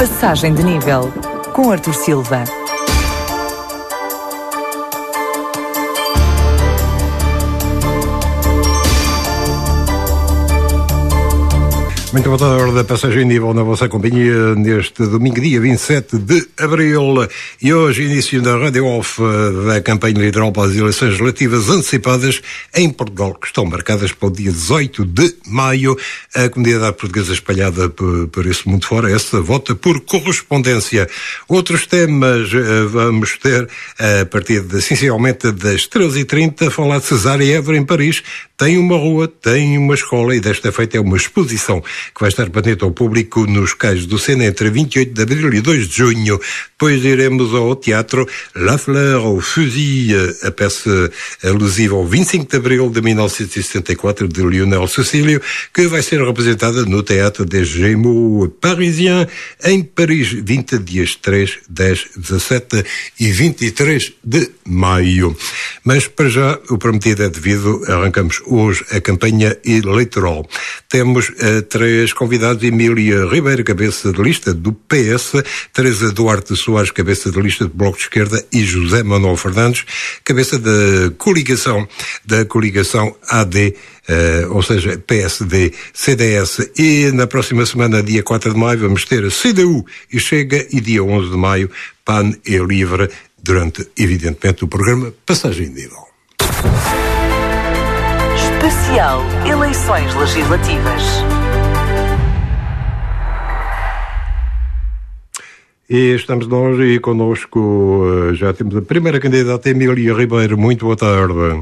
Passagem de nível, com Artur Silva. Muito boa tarde, passagem de nível na vossa companhia neste domingo, dia 27 de abril. E hoje, início da Rádio Off da campanha eleitoral para as eleições legislativas antecipadas em Portugal, que estão marcadas para o dia 18 de maio. A comunidade portuguesa espalhada por esse mundo fora, essa vota por correspondência. Outros temas vamos ter a partir essencialmente das 13h30, falar de Cesária Évora em Paris. Tem uma rua, tem uma escola e desta feita é uma exposição que vai estar patente ao público nos Cais do Sena entre 28 de abril e 2 de junho. Depois iremos ao teatro La Fleur au Fusil, a peça alusiva ao 25 de abril de 1974 de Lionel Cecílio, que vai ser representada no Teatro des Gémeaux Parisiens em Paris, 20 dias 3, 10, 17 e 23 de maio. Mas para já, o prometido é devido, arrancamos hoje a campanha eleitoral. Temos três convidados: Emília Ribeiro, cabeça de lista do PS, Teresa Duarte Soares, cabeça de lista do Bloco de Esquerda, e José Manuel Fernandes, cabeça da coligação AD, ou seja, PSD, CDS. E na próxima semana, dia 4 de maio, vamos ter a CDU e Chega, e dia 11 de maio, PAN e Livre, durante, evidentemente, o programa Passagem de Nível. Especial Eleições Legislativas. E estamos nós e connosco já temos a primeira candidata, Emília Ribeiro. Muito boa tarde.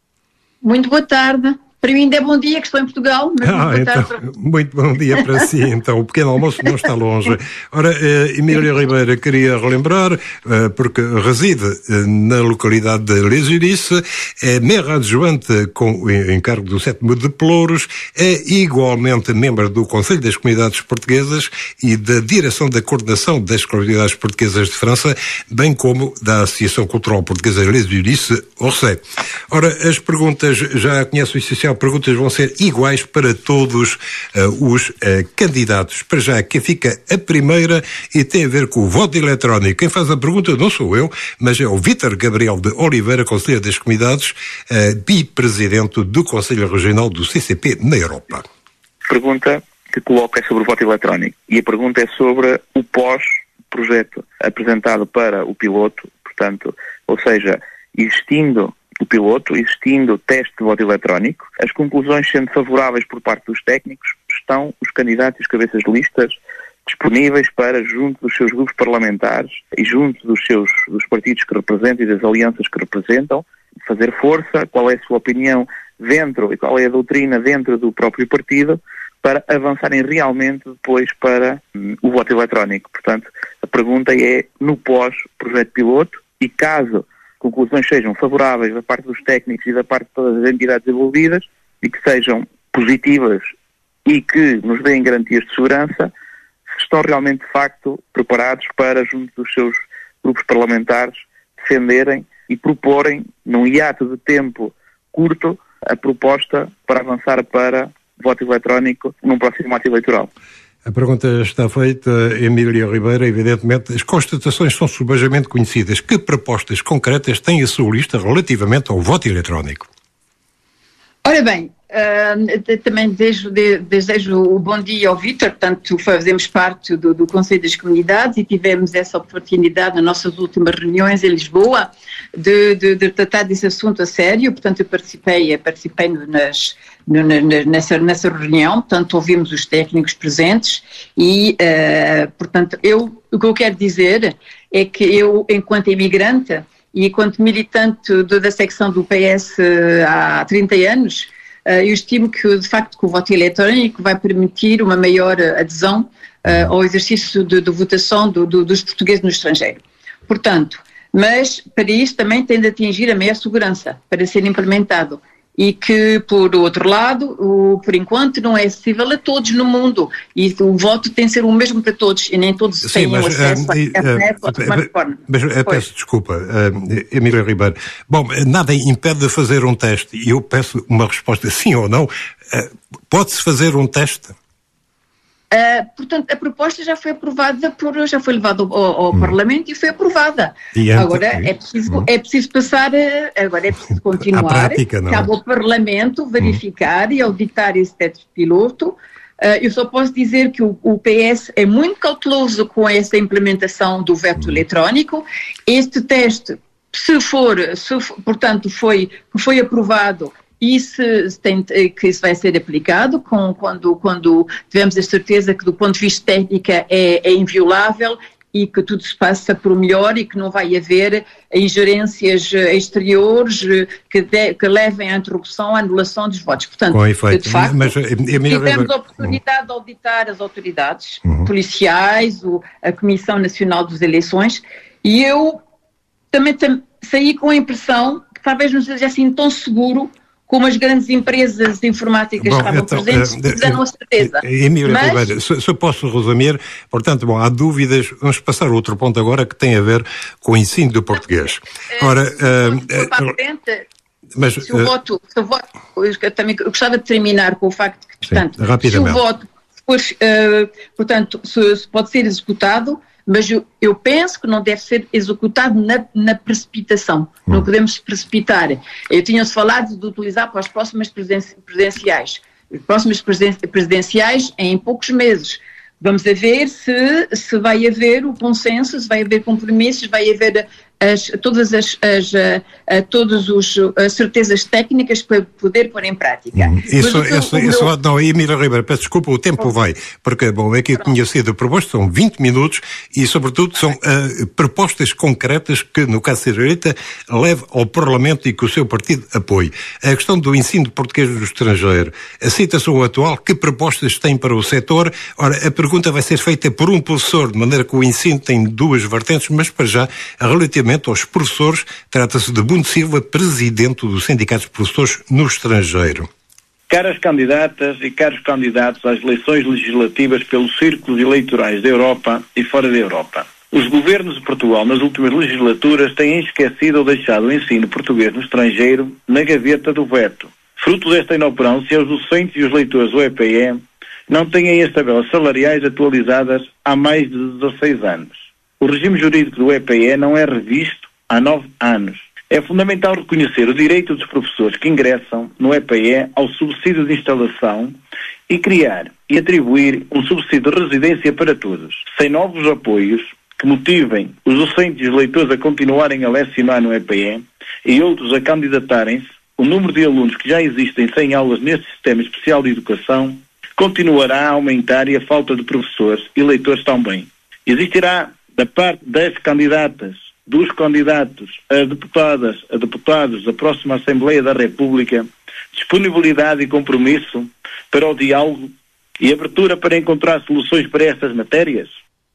Muito boa tarde. Para mim ainda é bom dia, que estou em Portugal. Mas muito bom dia para si. Então, o pequeno almoço não está longe. Ora, Emília Ribeiro, queria relembrar, porque reside na localidade de Les Ulisses, é maire adjuvante com o encargo do 7º de Pelouros, é igualmente membro do Conselho das Comunidades Portuguesas e da Direção da Coordenação das Comunidades Portuguesas de França, bem como da Associação Cultural Portuguesa Les Ulisses, Orsay. Ora, as perguntas, já conheço o essencial. Perguntas vão ser iguais para todos os candidatos. Para já, que fica a primeira e tem a ver com o voto eletrónico. Quem faz a pergunta não sou eu, mas é o Vítor Gabriel de Oliveira, conselheiro das comunidades, bipresidente do Conselho Regional do CCP na Europa. A pergunta que coloca é sobre o voto eletrónico. E a pergunta é sobre o pós-projeto apresentado para o piloto, portanto, ou seja, existindo o piloto, existindo o teste de voto eletrónico, as conclusões sendo favoráveis por parte dos técnicos, estão os candidatos e os cabeças de listas disponíveis para, junto dos seus grupos parlamentares e junto dos partidos que representam e das alianças que representam, fazer força, qual é a sua opinião dentro e qual é a doutrina dentro do próprio partido, para avançarem realmente depois para o voto eletrónico. Portanto, a pergunta é no pós-projeto piloto, e caso conclusões sejam favoráveis da parte dos técnicos e da parte de todas as entidades envolvidas e que sejam positivas e que nos deem garantias de segurança, se estão realmente, de facto, preparados para, junto dos seus grupos parlamentares, defenderem e proporem, num hiato de tempo curto, a proposta para avançar para voto eletrónico num próximo ato eleitoral. A pergunta está feita, Emília Ribeiro. Evidentemente, as constatações são subejamente conhecidas. Que propostas concretas tem a sua lista relativamente ao voto eletrónico? Ora bem, também desejo o bom dia ao Vítor. Portanto, fazemos parte do Conselho das Comunidades e tivemos essa oportunidade nas nossas últimas reuniões em Lisboa de tratar desse assunto a sério. Portanto, eu participei nessa reunião, portanto, ouvimos os técnicos presentes e, portanto, o que eu quero dizer é que eu, enquanto imigrante e enquanto militante da secção do PS há 30 anos, eu estimo que, de facto, que o voto eletrónico vai permitir uma maior adesão ao exercício de votação dos portugueses no estrangeiro. Portanto, mas para isso também tem de atingir a maior segurança para ser implementado. E que, por outro lado, por enquanto não é acessível a todos no mundo. E o voto tem de ser o mesmo para todos, e nem todos têm acesso a internet ou a smartphone. Mas peço desculpa, Emília Ribeiro. Bom, nada impede de fazer um teste, e eu peço uma resposta sim ou não. Pode-se fazer um teste? Portanto, a proposta já foi aprovada, já foi levada ao Parlamento e foi aprovada. Agora é preciso passar, agora é preciso continuar, prática, não? Cabe ao Parlamento verificar e auditar esse teste piloto. Eu só posso dizer que o PS é muito cauteloso com essa implementação do veto eletrónico. Este teste, portanto, foi aprovado e que isso vai ser aplicado quando tivermos a certeza que do ponto de vista técnico é inviolável e que tudo se passa por melhor e que não vai haver ingerências exteriores que levem à interrupção, à anulação dos votos. Portanto, de facto, tivemos a oportunidade de auditar as autoridades policiais, a Comissão Nacional das Eleições, e eu também saí com a impressão que talvez não seja assim tão seguro como as grandes empresas informáticas estavam presentes, deram a certeza. Emília Ribeiro, se eu posso resumir, portanto, há dúvidas, vamos passar a outro ponto agora que tem a ver com o ensino do português. Ora, se o voto, eu também gostava de terminar com o facto que, portanto, se o voto se pode ser executado, mas eu penso que não deve ser executado na precipitação. Não podemos precipitar. Tinha-se falado de utilizar para as próximas presidenciais. As próximas presidenciais em poucos meses. Vamos a ver se vai haver o consenso, se vai haver compromissos, vai haver todas as certezas técnicas para poder pôr em prática. Não, Emília Ribeiro, peço desculpa, o tempo vai, porque, aqui tinha sido proposto, são 20 minutos e, sobretudo, são propostas concretas que, no caso da direita, leve ao Parlamento e que o seu partido apoie. A questão do ensino de português no estrangeiro, a situação atual, que propostas tem para o setor? Ora, a pergunta vai ser feita por um professor, de maneira que o ensino tem duas vertentes, mas, para já, relativamente aos professores, trata-se de Bundo Silva, presidente do Sindicato de Professores no Estrangeiro. Caras candidatas e caros candidatos às eleições legislativas pelos círculos eleitorais da Europa e fora da Europa. Os governos de Portugal nas últimas legislaturas têm esquecido ou deixado o ensino português no estrangeiro na gaveta do veto. Fruto desta inoperância, os docentes e os leitores do EPE não têm as tabelas salariais atualizadas há mais de 16 anos. O regime jurídico do EPE não é revisto há 9 anos. É fundamental reconhecer o direito dos professores que ingressam no EPE ao subsídio de instalação e criar e atribuir um subsídio de residência para todos. Sem novos apoios que motivem os docentes e os leitores a continuarem a lecionar no EPE e outros a candidatarem-se, o número de alunos que já existem sem aulas neste sistema especial de educação continuará a aumentar e a falta de professores e leitores também. Existirá da parte das candidatas, dos candidatos a deputados da próxima Assembleia da República, disponibilidade e compromisso para o diálogo e abertura para encontrar soluções para estas matérias?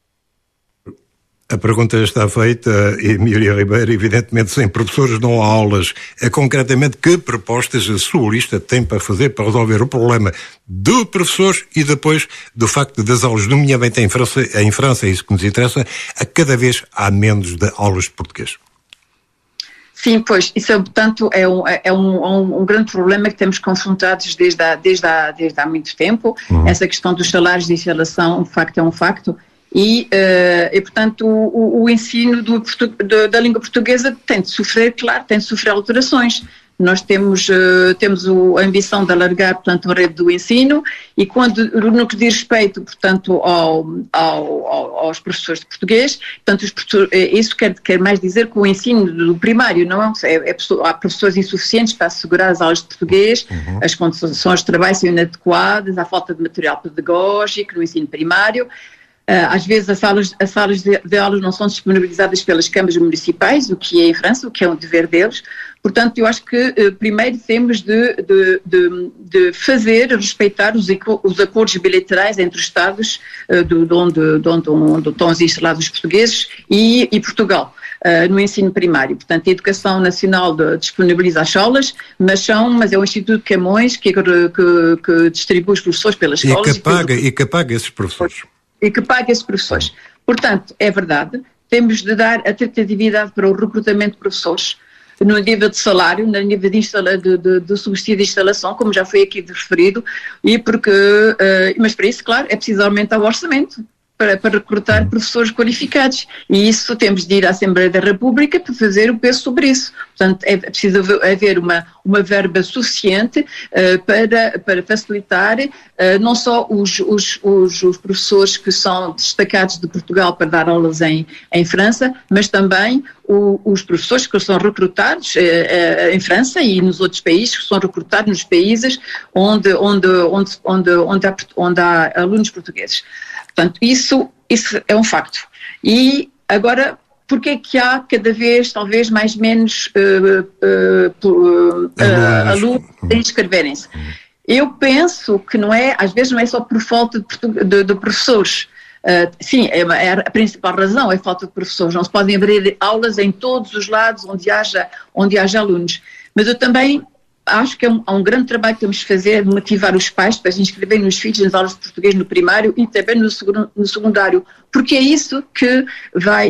A pergunta está feita, Emília Ribeiro. Evidentemente, sem professores não há aulas. Concretamente, que propostas a sua lista tem para fazer para resolver o problema de professores e depois do facto das aulas, nomeadamente em França, é isso que nos interessa, a cada vez há menos de aulas de português? Sim, pois, isso, portanto, é um grande problema que temos confrontados desde há muito tempo. Essa questão dos salários de instalação, de facto, é um facto. E portanto, o ensino da língua portuguesa tem de sofrer, claro, tem de sofrer alterações. Nós temos a ambição de alargar, portanto, a rede do ensino e no que diz respeito, portanto, aos professores de português, portanto, isso quer mais dizer que o ensino do primário não há professores insuficientes para assegurar as aulas de português, as condições de trabalho são inadequadas, há falta de material pedagógico no ensino primário. Às vezes as salas de aulas não são disponibilizadas pelas câmaras municipais, o que é em França, o que é um dever deles. Portanto, eu acho que primeiro temos de respeitar os acordos bilaterais entre os Estados de onde estão instalados os portugueses e Portugal. No ensino primário. Portanto, a Educação Nacional disponibiliza as aulas, mas é o Instituto de Camões que distribui os professores pelas escolas. E que paga esses professores. Portanto, é verdade, temos de dar atratividade para o recrutamento de professores. no nível de salário, no nível de subsídio de instalação, como já foi aqui referido, mas para isso, claro, é preciso aumentar o orçamento para recrutar professores qualificados, e isso temos de ir à Assembleia da República para fazer o peso sobre isso. Portanto, é preciso haver uma verba suficiente para facilitar não só os professores que são destacados de Portugal para dar aulas em França, mas também os professores que são recrutados em França e nos outros países, que são recrutados nos países onde há alunos portugueses. Portanto, isso é um facto. E agora, porque é que há cada vez, talvez, menos alunos a inscreverem-se? Eu penso que às vezes não é só por falta de professores. Sim, a principal razão é a falta de professores. Não se podem abrir aulas em todos os lados onde haja alunos. Mas eu também acho que há um grande trabalho que temos de fazer de motivar os pais para se inscreverem os filhos nas aulas de português no primário e também no secundário, porque é isso que vai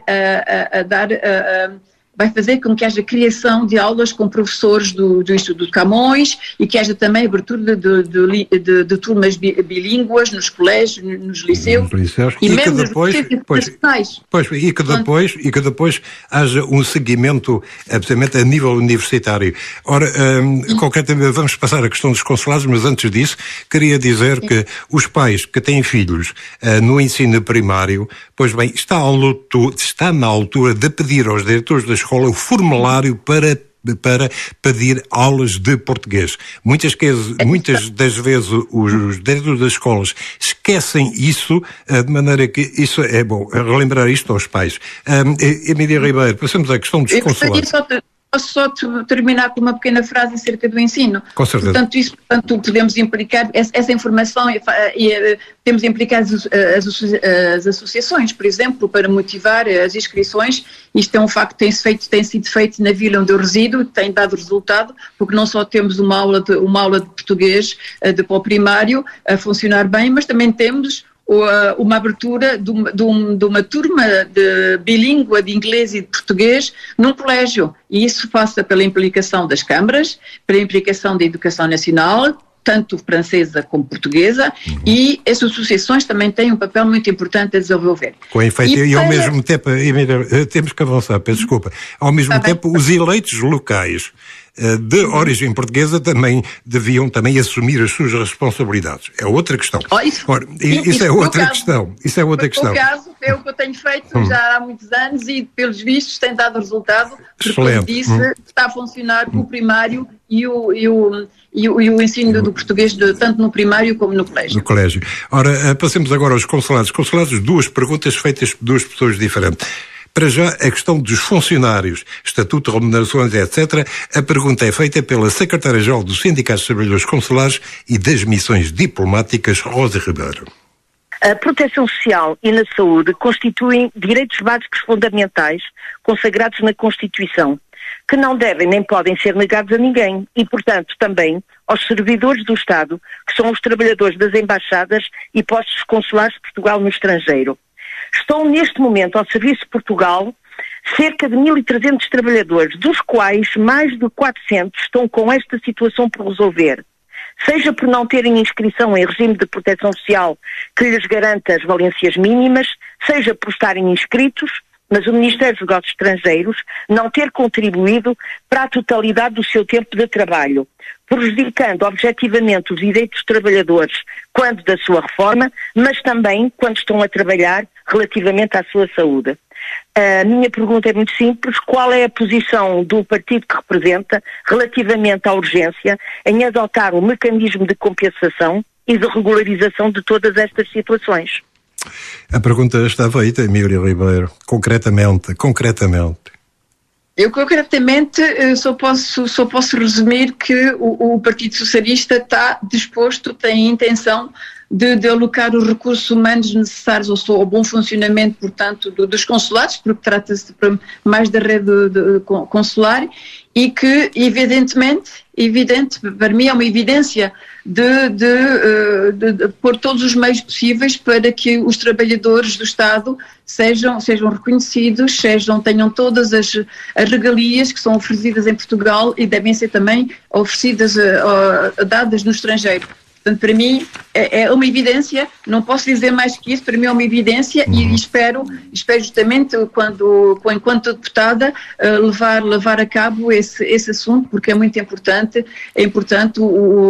vai fazer com que haja criação de aulas com professores do Instituto de Camões e que haja também abertura de turmas bilínguas nos colégios, nos liceus e mesmo nos liceus internacionais. E que depois haja um seguimento, absolutamente, a nível universitário. Ora, concretamente, vamos passar à questão dos consulados, mas antes disso, queria dizer que os pais que têm filhos no ensino primário, pois bem, está na altura de pedir aos diretores da escola o formulário para pedir aulas de português. Muitas das vezes os diretores das escolas esquecem isso, de maneira que isso é bom, relembrar isto aos pais. Emília Ribeiro, passamos à questão dos consulados. Posso só terminar com uma pequena frase acerca do ensino. Com certeza. Portanto, podemos implicar essa informação e temos de implicar as associações, por exemplo, para motivar as inscrições. Isto é um facto que tem sido feito na vila onde eu resido, tem dado resultado, porque não só temos uma aula de português para o primário a funcionar bem, mas também temos uma abertura de uma turma bilíngua de inglês e de português num colégio. E isso passa pela implicação das câmaras, pela implicação da educação nacional, tanto francesa como portuguesa, e as associações também têm um papel muito importante a desenvolver. Com efeito, e ao mesmo tempo, temos que avançar, peço desculpa, ao mesmo tempo os eleitos locais de origem portuguesa também deviam assumir as suas responsabilidades. É outra questão. Isso é outra questão. No caso, é o que eu tenho feito já há muitos anos e, pelos vistos, tem dado resultado, porque, como disse, está a funcionar com o primário e o ensino do português tanto no primário como no colégio. Ora, passemos agora aos consulados. Consulados, duas perguntas feitas por duas pessoas diferentes. Para já, a questão dos funcionários, estatuto, remunerações, etc. A pergunta é feita pela secretária-geral do Sindicato dos Trabalhadores Consulares e das Missões Diplomáticas, Rosa Ribeiro. A proteção social e na saúde constituem direitos básicos fundamentais consagrados na Constituição, que não devem nem podem ser negados a ninguém e, portanto, também aos servidores do Estado, que são os trabalhadores das embaixadas e postos consulares de Portugal no estrangeiro. Estão neste momento ao Serviço de Portugal cerca de 1.300 trabalhadores, dos quais mais de 400 estão com esta situação por resolver. Seja por não terem inscrição em regime de proteção social que lhes garanta as valências mínimas, seja por estarem inscritos, mas o Ministério dos Negócios Estrangeiros não ter contribuído para a totalidade do seu tempo de trabalho, prejudicando objetivamente os direitos dos trabalhadores quando da sua reforma, mas também quando estão a trabalhar relativamente à sua saúde. A minha pergunta é muito simples: qual é a posição do partido que representa relativamente à urgência em adotar um mecanismo de compensação e de regularização de todas estas situações? A pergunta está feita, Emília Ribeiro. Concretamente. Eu, concretamente, só posso resumir que o Partido Socialista está disposto, tem a intenção de alocar os recursos humanos necessários ao bom funcionamento, portanto, dos consulados, porque trata-se mais da rede consular, e que, evidente, para mim é uma evidência de pôr todos os meios possíveis para que os trabalhadores do Estado sejam reconhecidos, tenham todas as regalias que são oferecidas em Portugal e devem ser também oferecidas, dadas no estrangeiro. Portanto, para mim é uma evidência, não posso dizer mais que isso, para mim é uma evidência e espero justamente, enquanto deputada, levar a cabo esse assunto, porque é muito importante. É importante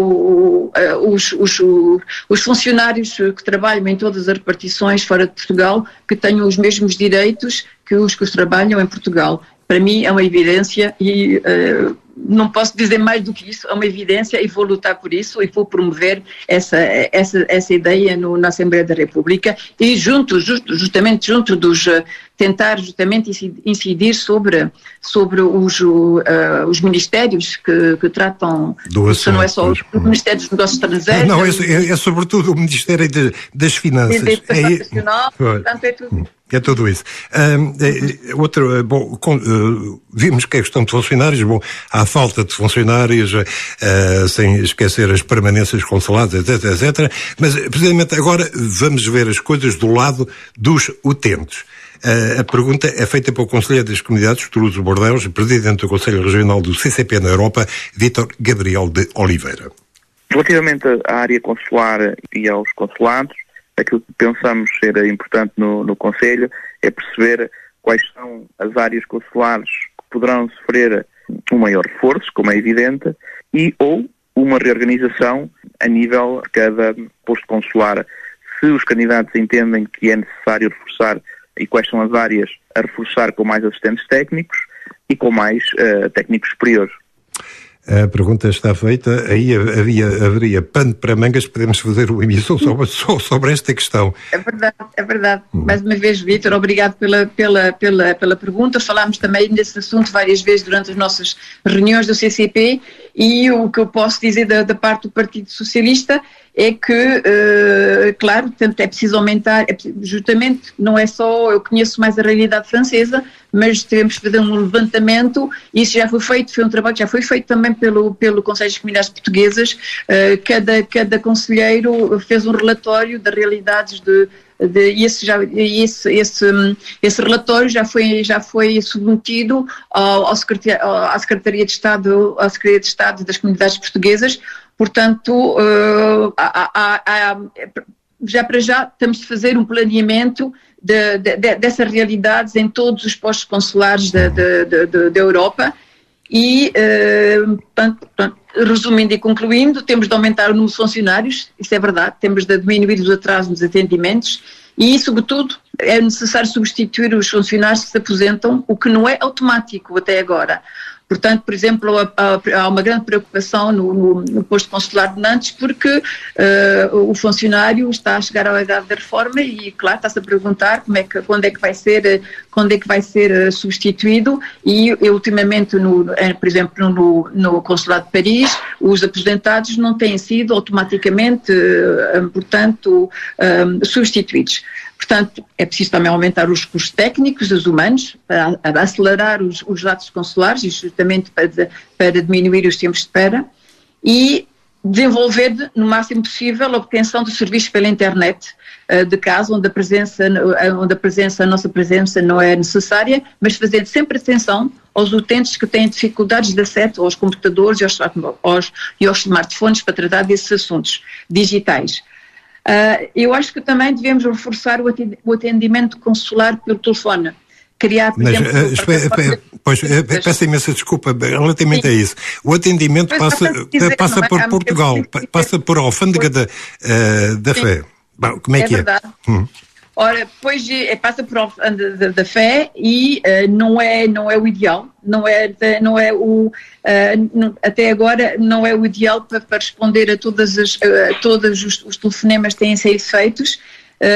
os funcionários que trabalham em todas as repartições fora de Portugal que tenham os mesmos direitos que os que trabalham em Portugal. Para mim é uma evidência e não posso dizer mais do que isso, é uma evidência e vou lutar por isso e vou promover essa ideia na Assembleia da República e justamente junto dos tentar justamente incidir sobre os ministérios que tratam, doações, não é só o Ministério dos Negócios Estrangeiros. Não, é sobretudo o Ministério das Finanças. Portanto, é tudo. É tudo isso. Vimos que a questão de funcionários, há falta de funcionários, sem esquecer as permanências consulares, etc. Mas, precisamente, agora vamos ver as coisas do lado dos utentes. A pergunta é feita pelo Conselheiro das Comunidades, Toulouse Bordeaux, Presidente do Conselho Regional do CCP na Europa, Vítor Gabriel de Oliveira. Relativamente à área consular e aos consulados, aquilo que pensamos ser importante no Conselho é perceber quais são as áreas consulares que poderão sofrer um maior reforço, como é evidente, ou uma reorganização a nível de cada posto consular. Se os candidatos entendem que é necessário reforçar e quais são as áreas a reforçar com mais assistentes técnicos e com mais técnicos superiores. A pergunta está feita, aí haveria pano para mangas, podemos fazer uma emissão sobre esta questão. É verdade. Mais uma vez, Vítor, obrigado pela pergunta. Falámos também desse assunto várias vezes durante as nossas reuniões do CCP e o que eu posso dizer da parte do Partido Socialista é que, claro, portanto, é preciso aumentar, justamente, não é só, eu conheço mais a realidade francesa, mas tivemos que fazer um levantamento, isso já foi feito, foi um trabalho que já foi feito também pelo Conselho das Comunidades Portuguesas, cada conselheiro fez um relatório das realidades esse relatório já foi submetido à Secretaria de Estado das Comunidades Portuguesas. Portanto, já para já estamos a fazer um planeamento dessas realidades em todos os postos consulares da Europa e, resumindo e concluindo, temos de aumentar o número de funcionários, isso é verdade, temos de diminuir os atrasos nos atendimentos e, sobretudo, é necessário substituir os funcionários que se aposentam, o que não é automático até agora. Portanto, por exemplo, há uma grande preocupação no posto consular de Nantes porque o funcionário está a chegar à idade da reforma e, claro, está-se a perguntar quando é que vai ser substituído e ultimamente, por exemplo, no Consulado de Paris, os aposentados não têm sido automaticamente, portanto, substituídos. Portanto, é preciso também aumentar os recursos técnicos, os humanos, para acelerar os atos consulares e justamente para diminuir os tempos de espera e desenvolver no máximo possível a obtenção de serviços pela internet, de casos onde a nossa presença não é necessária, mas fazendo sempre atenção aos utentes que têm dificuldades de acesso aos computadores e aos smartphones para tratar desses assuntos digitais. Eu acho que também devemos reforçar o atendimento consular pelo telefone. Criar, por exemplo... Peço imensa desculpa, relativamente a isso. O atendimento passa por Portugal, passa por alfândega da Fé. Bom, como é que verdade. Ora, pois passa por alfândega da Fé e não é o ideal, até agora não é o ideal para responder a todos os telefonemas que têm sido feitos,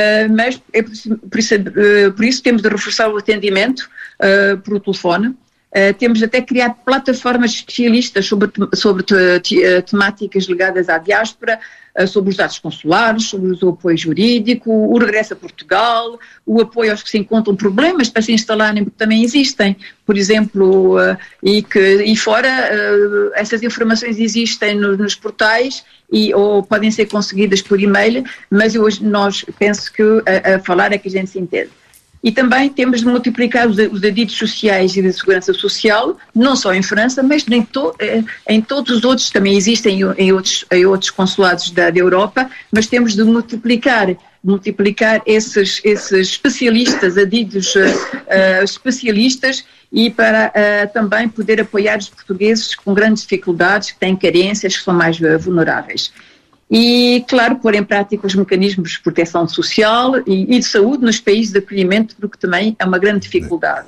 mas por isso temos de reforçar o atendimento por telefone, Temos até criado plataformas especialistas sobre temáticas ligadas à diáspora, sobre os dados consulares, sobre o apoio jurídico, o regresso a Portugal, o apoio aos que se encontram problemas para se instalarem, porque também existem, por exemplo, e fora essas informações existem nos portais ou podem ser conseguidas por e-mail, mas hoje penso que a falar é que a gente se entende. E também temos de multiplicar os adidos sociais e de segurança social, não só em França, mas em todos os outros, também existem em outros consulados da Europa, mas temos de multiplicar esses especialistas, adidos especialistas, e para também poder apoiar os portugueses com grandes dificuldades, que têm carências, que são mais vulneráveis. E, claro, pôr em prática os mecanismos de proteção social e de saúde nos países de acolhimento, porque também é uma grande dificuldade.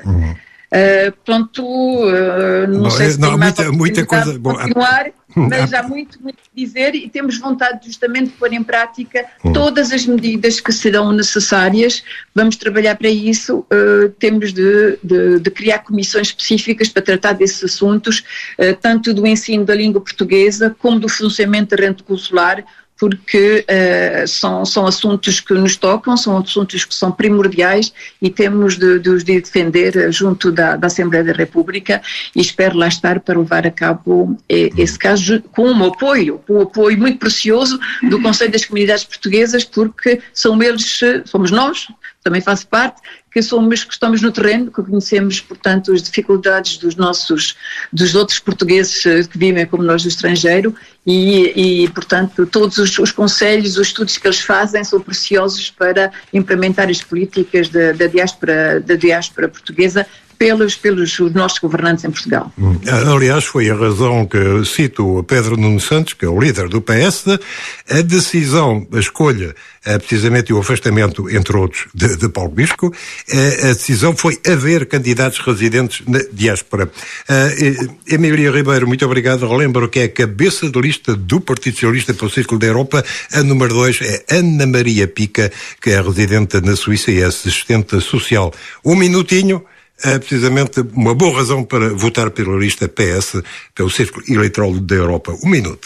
Não sei se tem muita coisa para continuar, mas há muito a dizer, e temos vontade justamente de pôr em prática todas as medidas que serão necessárias. Vamos trabalhar para isso, temos de criar comissões específicas para tratar desses assuntos, tanto do ensino da língua portuguesa como do funcionamento da rede consular, porque são assuntos que nos tocam, são assuntos que são primordiais e temos de os defender junto da Assembleia da República, e espero lá estar para levar a cabo esse caso com um apoio muito precioso do Conselho das Comunidades Portuguesas, porque somos nós, também faço parte, que estamos no terreno, que conhecemos, portanto, as dificuldades dos outros portugueses que vivem como nós no estrangeiro e portanto, todos os conselhos, os estudos que eles fazem são preciosos para implementar as políticas da diáspora portuguesa pelos nossos governantes em Portugal. Aliás, foi a razão que cito Pedro Nuno Santos, que é o líder do PS, a decisão, a escolha, precisamente o afastamento, entre outros, de Paulo Bisco, a decisão foi haver candidatos residentes na diáspora. Emília Ribeiro, muito obrigado. Relembro que é a cabeça de lista do Partido Socialista para o Círculo da Europa. A número 2 é Ana Maria Pica, que é residente na Suíça e é assistente social. Um minutinho. É precisamente uma boa razão para votar pela lista PS, pelo Círculo Eleitoral da Europa. Um minuto.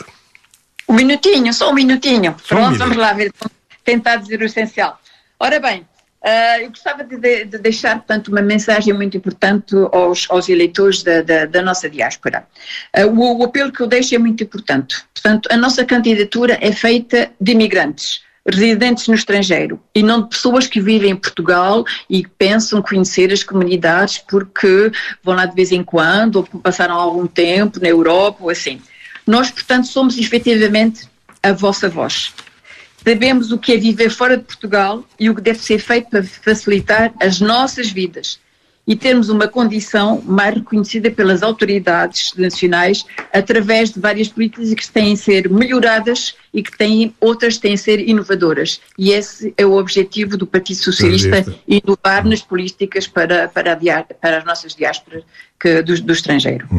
Só um minutinho. Pronto, vamos lá ver, tentar dizer o essencial. Ora bem, eu gostava de deixar, portanto, uma mensagem muito importante aos eleitores da nossa diáspora. O apelo que eu deixo é muito importante. Portanto, a nossa candidatura é feita de imigrantes, residentes no estrangeiro, e não de pessoas que vivem em Portugal e que pensam conhecer as comunidades porque vão lá de vez em quando ou porque passaram algum tempo na Europa ou assim. Nós, portanto, somos efetivamente a vossa voz. Sabemos o que é viver fora de Portugal e o que deve ser feito para facilitar as nossas vidas e termos uma condição mais reconhecida pelas autoridades nacionais através de várias políticas que têm de ser melhoradas e que outras têm de ser inovadoras. E esse é o objetivo do Partido Socialista, inovar nas políticas para as nossas diásporas do estrangeiro.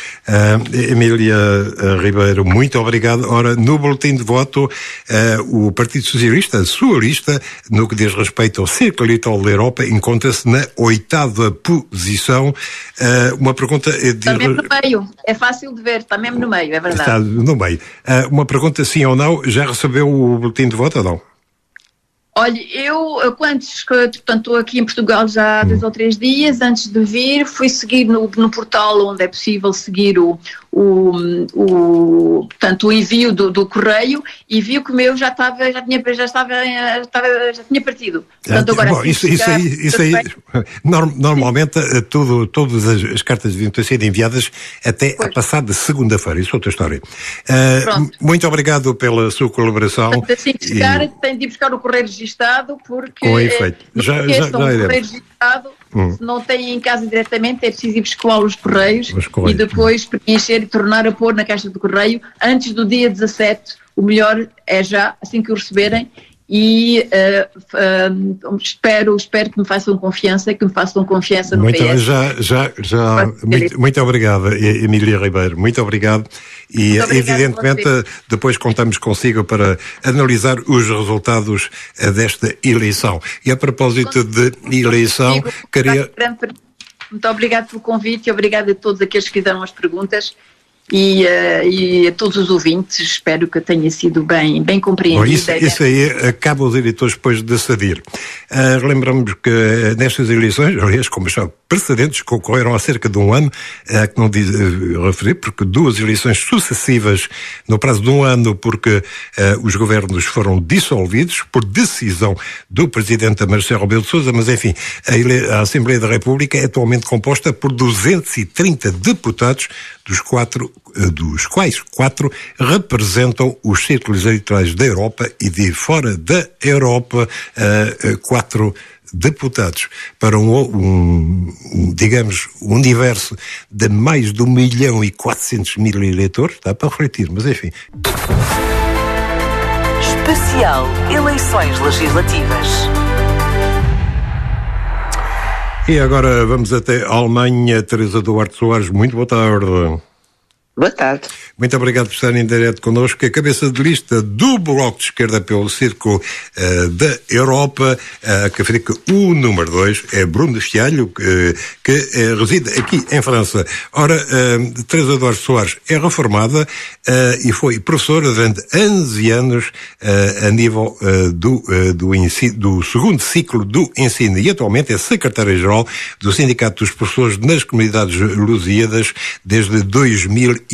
Emília Ribeiro, muito obrigado. Ora, no boletim de voto, o Partido Socialista, a sua lista, no que diz respeito ao Círculo Eleitoral da Europa, encontra-se na 8ª posição. Uma pergunta... Está mesmo no meio, é fácil de ver, está mesmo no meio, é verdade. Está no meio. Uma pergunta, sim ou não, já recebeu o boletim de voto ou não? Olha, portanto, estou aqui em Portugal já há 2 ou 3 dias. Antes de vir, fui seguir no portal onde é possível seguir portanto, o envio do correio, e vi que o meu já tinha partido. Portanto, agora, bom, isso aí normalmente todas as cartas deviam ter sido enviadas até a passada segunda-feira. Isso é outra história. Muito obrigado pela sua colaboração. Portanto, assim que chegar, tenho de ir buscar o correio registado, porque com efeito. Já o correio registado, se não tem em casa diretamente, é preciso ir buscar os correios e depois preencher e tornar a pôr na caixa do correio antes do dia 17. O melhor é já, assim que o receberem, e espero que me façam confiança no PS. Muito obrigado, Emília Ribeiro, muito obrigado. E evidentemente depois contamos consigo para analisar os resultados desta eleição. E a propósito de eleição, queria... Muito obrigado pelo convite e obrigado a todos aqueles que fizeram as perguntas e a todos os ouvintes. Espero que tenha sido bem compreendida. Isso aí acaba os editores depois de decidir. Lembramos que nestas eleições, aliás, como já precedentes, que ocorreram há cerca de um ano, que não referi, porque 2 eleições sucessivas no prazo de um ano, porque os governos foram dissolvidos por decisão do presidente Marcelo Rebelo de Sousa, mas enfim, a Assembleia da República é atualmente composta por 230 deputados, dos quais 4 representam os círculos eleitorais da Europa e de fora da Europa, 4 deputados para digamos, um universo de mais de 1.400.000 eleitores. Dá para refletir, mas enfim. Especial Eleições Legislativas. E agora vamos até a Alemanha. Teresa Duarte Soares, muito boa tarde. Boa tarde. Muito obrigado por estar em direto connosco. A cabeça de lista do Bloco de Esquerda pelo Círculo da Europa, que fica o número 2, é Bruno Chialho, que reside aqui em França. Ora, Teresa Duarte Soares é reformada e foi professora durante anos e anos a nível do segundo ciclo do ensino e atualmente é secretária-geral do Sindicato dos Professores nas Comunidades Lusíadas desde 2008.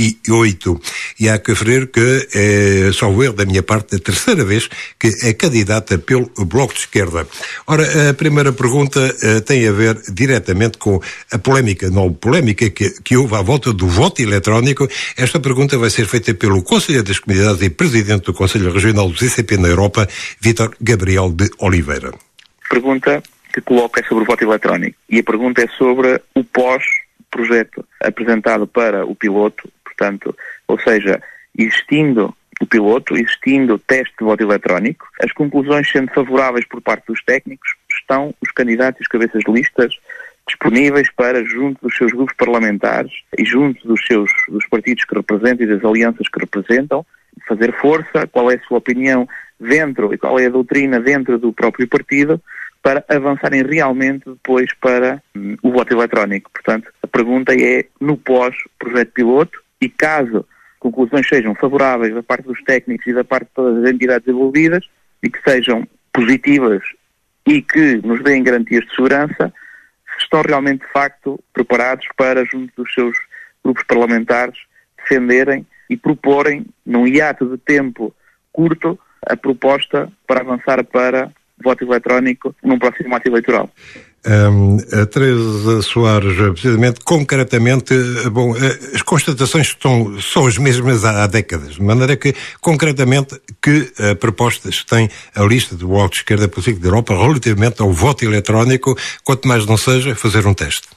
E há que referir que é, salvo erro da minha parte, a terceira vez que é candidata pelo Bloco de Esquerda. Ora, a primeira pergunta tem a ver diretamente com a polémica que houve à volta do voto eletrónico. Esta pergunta vai ser feita pelo Conselheiro das Comunidades e Presidente do Conselho Regional do CCP na Europa, Vítor Gabriel de Oliveira. A pergunta que coloca é sobre o voto eletrónico e a pergunta é sobre o pós-projeto apresentado para o piloto. Portanto, ou seja, existindo o piloto, existindo o teste de voto eletrónico, as conclusões sendo favoráveis por parte dos técnicos, estão os candidatos e os cabeças de listas disponíveis para, junto dos seus grupos parlamentares e junto dos partidos que representam e das alianças que representam, fazer força, qual é a sua opinião dentro e qual é a doutrina dentro do próprio partido, para avançarem realmente depois para o voto eletrónico. Portanto, a pergunta é no pós-projeto piloto, e caso conclusões sejam favoráveis da parte dos técnicos e da parte de todas as entidades envolvidas e que sejam positivas e que nos deem garantias de segurança, estão realmente de facto preparados para, junto dos seus grupos parlamentares, defenderem e proporem, num hiato de tempo curto, a proposta para avançar para voto eletrónico num próximo ato eleitoral. A Teresa Soares, precisamente, concretamente, bom, as constatações são as mesmas há décadas, de maneira que, concretamente, que propostas tem a lista do Bloco de Esquerda pelo Círculo da Europa relativamente ao voto eletrónico, quanto mais não seja fazer um teste?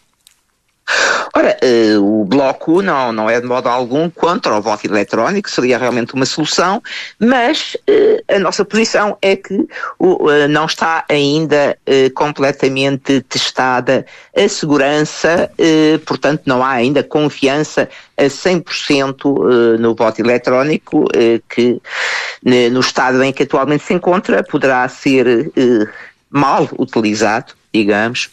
Ora, o Bloco não é de modo algum contra o voto eletrónico, seria realmente uma solução, mas a nossa posição é que não está ainda completamente testada a segurança, portanto não há ainda confiança a 100% no voto eletrónico, que no estado em que atualmente se encontra poderá ser mal utilizado, digamos.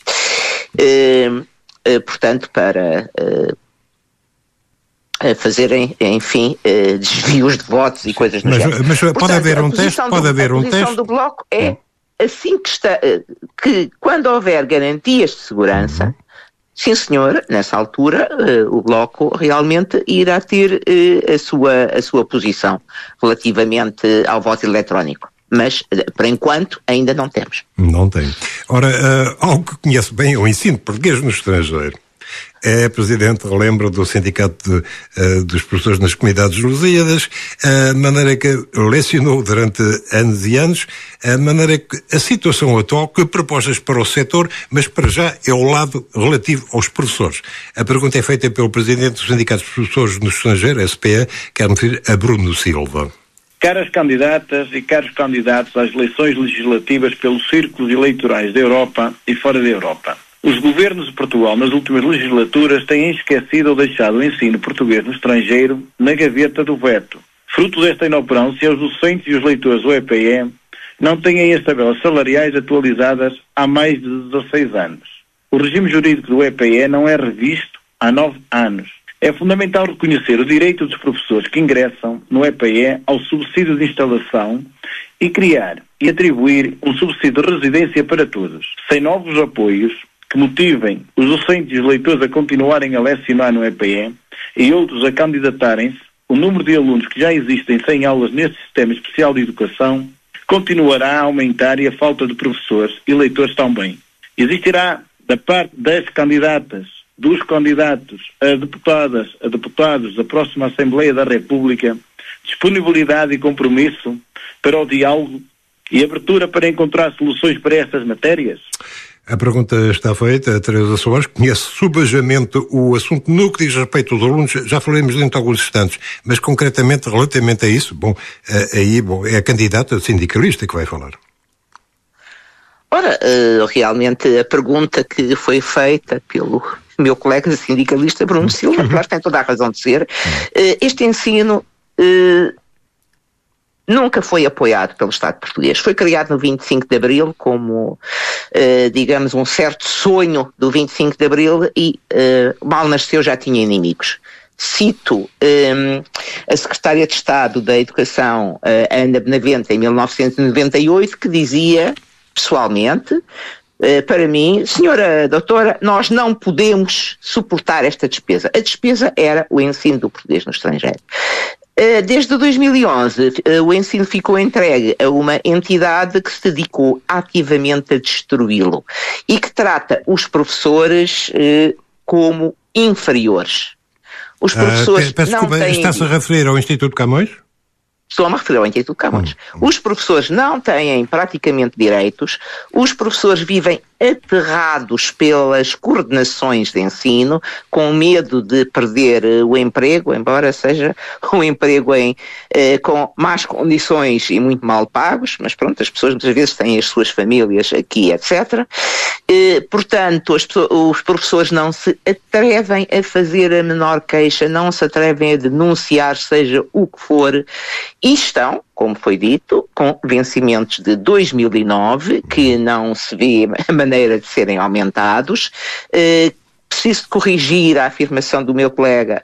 Portanto, para fazerem, enfim, desvios de votos e coisas do género. Mas pode haver um teste? Pode haver um teste? A posição do Bloco é assim que quando houver garantias de segurança, sim senhor, nessa altura o Bloco realmente irá ter a sua posição relativamente ao voto eletrónico. Mas, por enquanto, ainda não temos. Não tem. Ora, algo que conhece bem é o ensino português no estrangeiro. É presidente, relembro, do Sindicato dos Professores nas Comunidades Lusíadas, de maneira que lecionou durante anos e anos, de maneira que a situação atual, que propostas para o setor, mas para já é o lado relativo aos professores. A pergunta é feita pelo presidente do Sindicato dos Professores no estrangeiro, SPA, quero me referir a Bruno Silva. Caras candidatas e caros candidatos às eleições legislativas pelos círculos eleitorais da Europa e fora da Europa. Os governos de Portugal nas últimas legislaturas têm esquecido ou deixado o ensino português no estrangeiro na gaveta do veto. Fruto desta inoperância, os docentes e os leitores do EPE não têm as tabelas salariais atualizadas há mais de 16 anos. o regime jurídico do EPE não é revisto há 9 anos. É fundamental reconhecer o direito dos professores que ingressam no EPE ao subsídio de instalação e criar e atribuir um subsídio de residência para todos. Sem novos apoios que motivem os docentes e os leitores a continuarem a lecionar no EPE e outros a candidatarem-se, o número de alunos que já existem sem aulas neste sistema especial de educação continuará a aumentar e a falta de professores e leitores também. Existirá, da parte das candidatas, dos candidatos a deputados da próxima Assembleia da República, disponibilidade e compromisso para o diálogo e abertura para encontrar soluções para estas matérias? A pergunta está feita. A Teresa Soares conhece subejamente o assunto no que diz respeito aos alunos. Já falaremos dentro de alguns instantes, mas concretamente relativamente a isso, é a candidata sindicalista que vai falar. Ora, realmente a pergunta que foi feita pelo meu colega sindicalista Bruno Silva, que tem toda a razão de ser, este ensino nunca foi apoiado pelo Estado português. Foi criado no 25 de Abril como, digamos, um certo sonho do 25 de Abril e mal nasceu já tinha inimigos. Cito a secretária de Estado da Educação, Ana Benavente, em 1998, que dizia pessoalmente, para mim, senhora doutora, nós não podemos suportar esta despesa. A despesa era o ensino do português no estrangeiro. Desde 2011, o ensino ficou entregue a uma entidade que se dedicou ativamente a destruí-lo e que trata os professores como inferiores. Os professores Está-se a referir ao Instituto Camões? Estou-me a referir ao Instituto Camões. Os professores não têm praticamente direitos, os professores vivem aterrados pelas coordenações de ensino, com medo de perder o emprego, embora seja um emprego com más condições e muito mal pagos, mas pronto, as pessoas muitas vezes têm as suas famílias aqui, etc. Portanto, os professores não se atrevem a fazer a menor queixa, não se atrevem a denunciar, seja o que for, e estão, como foi dito, com vencimentos de 2009, que não se vê a maneira de serem aumentados. Preciso corrigir a afirmação do meu colega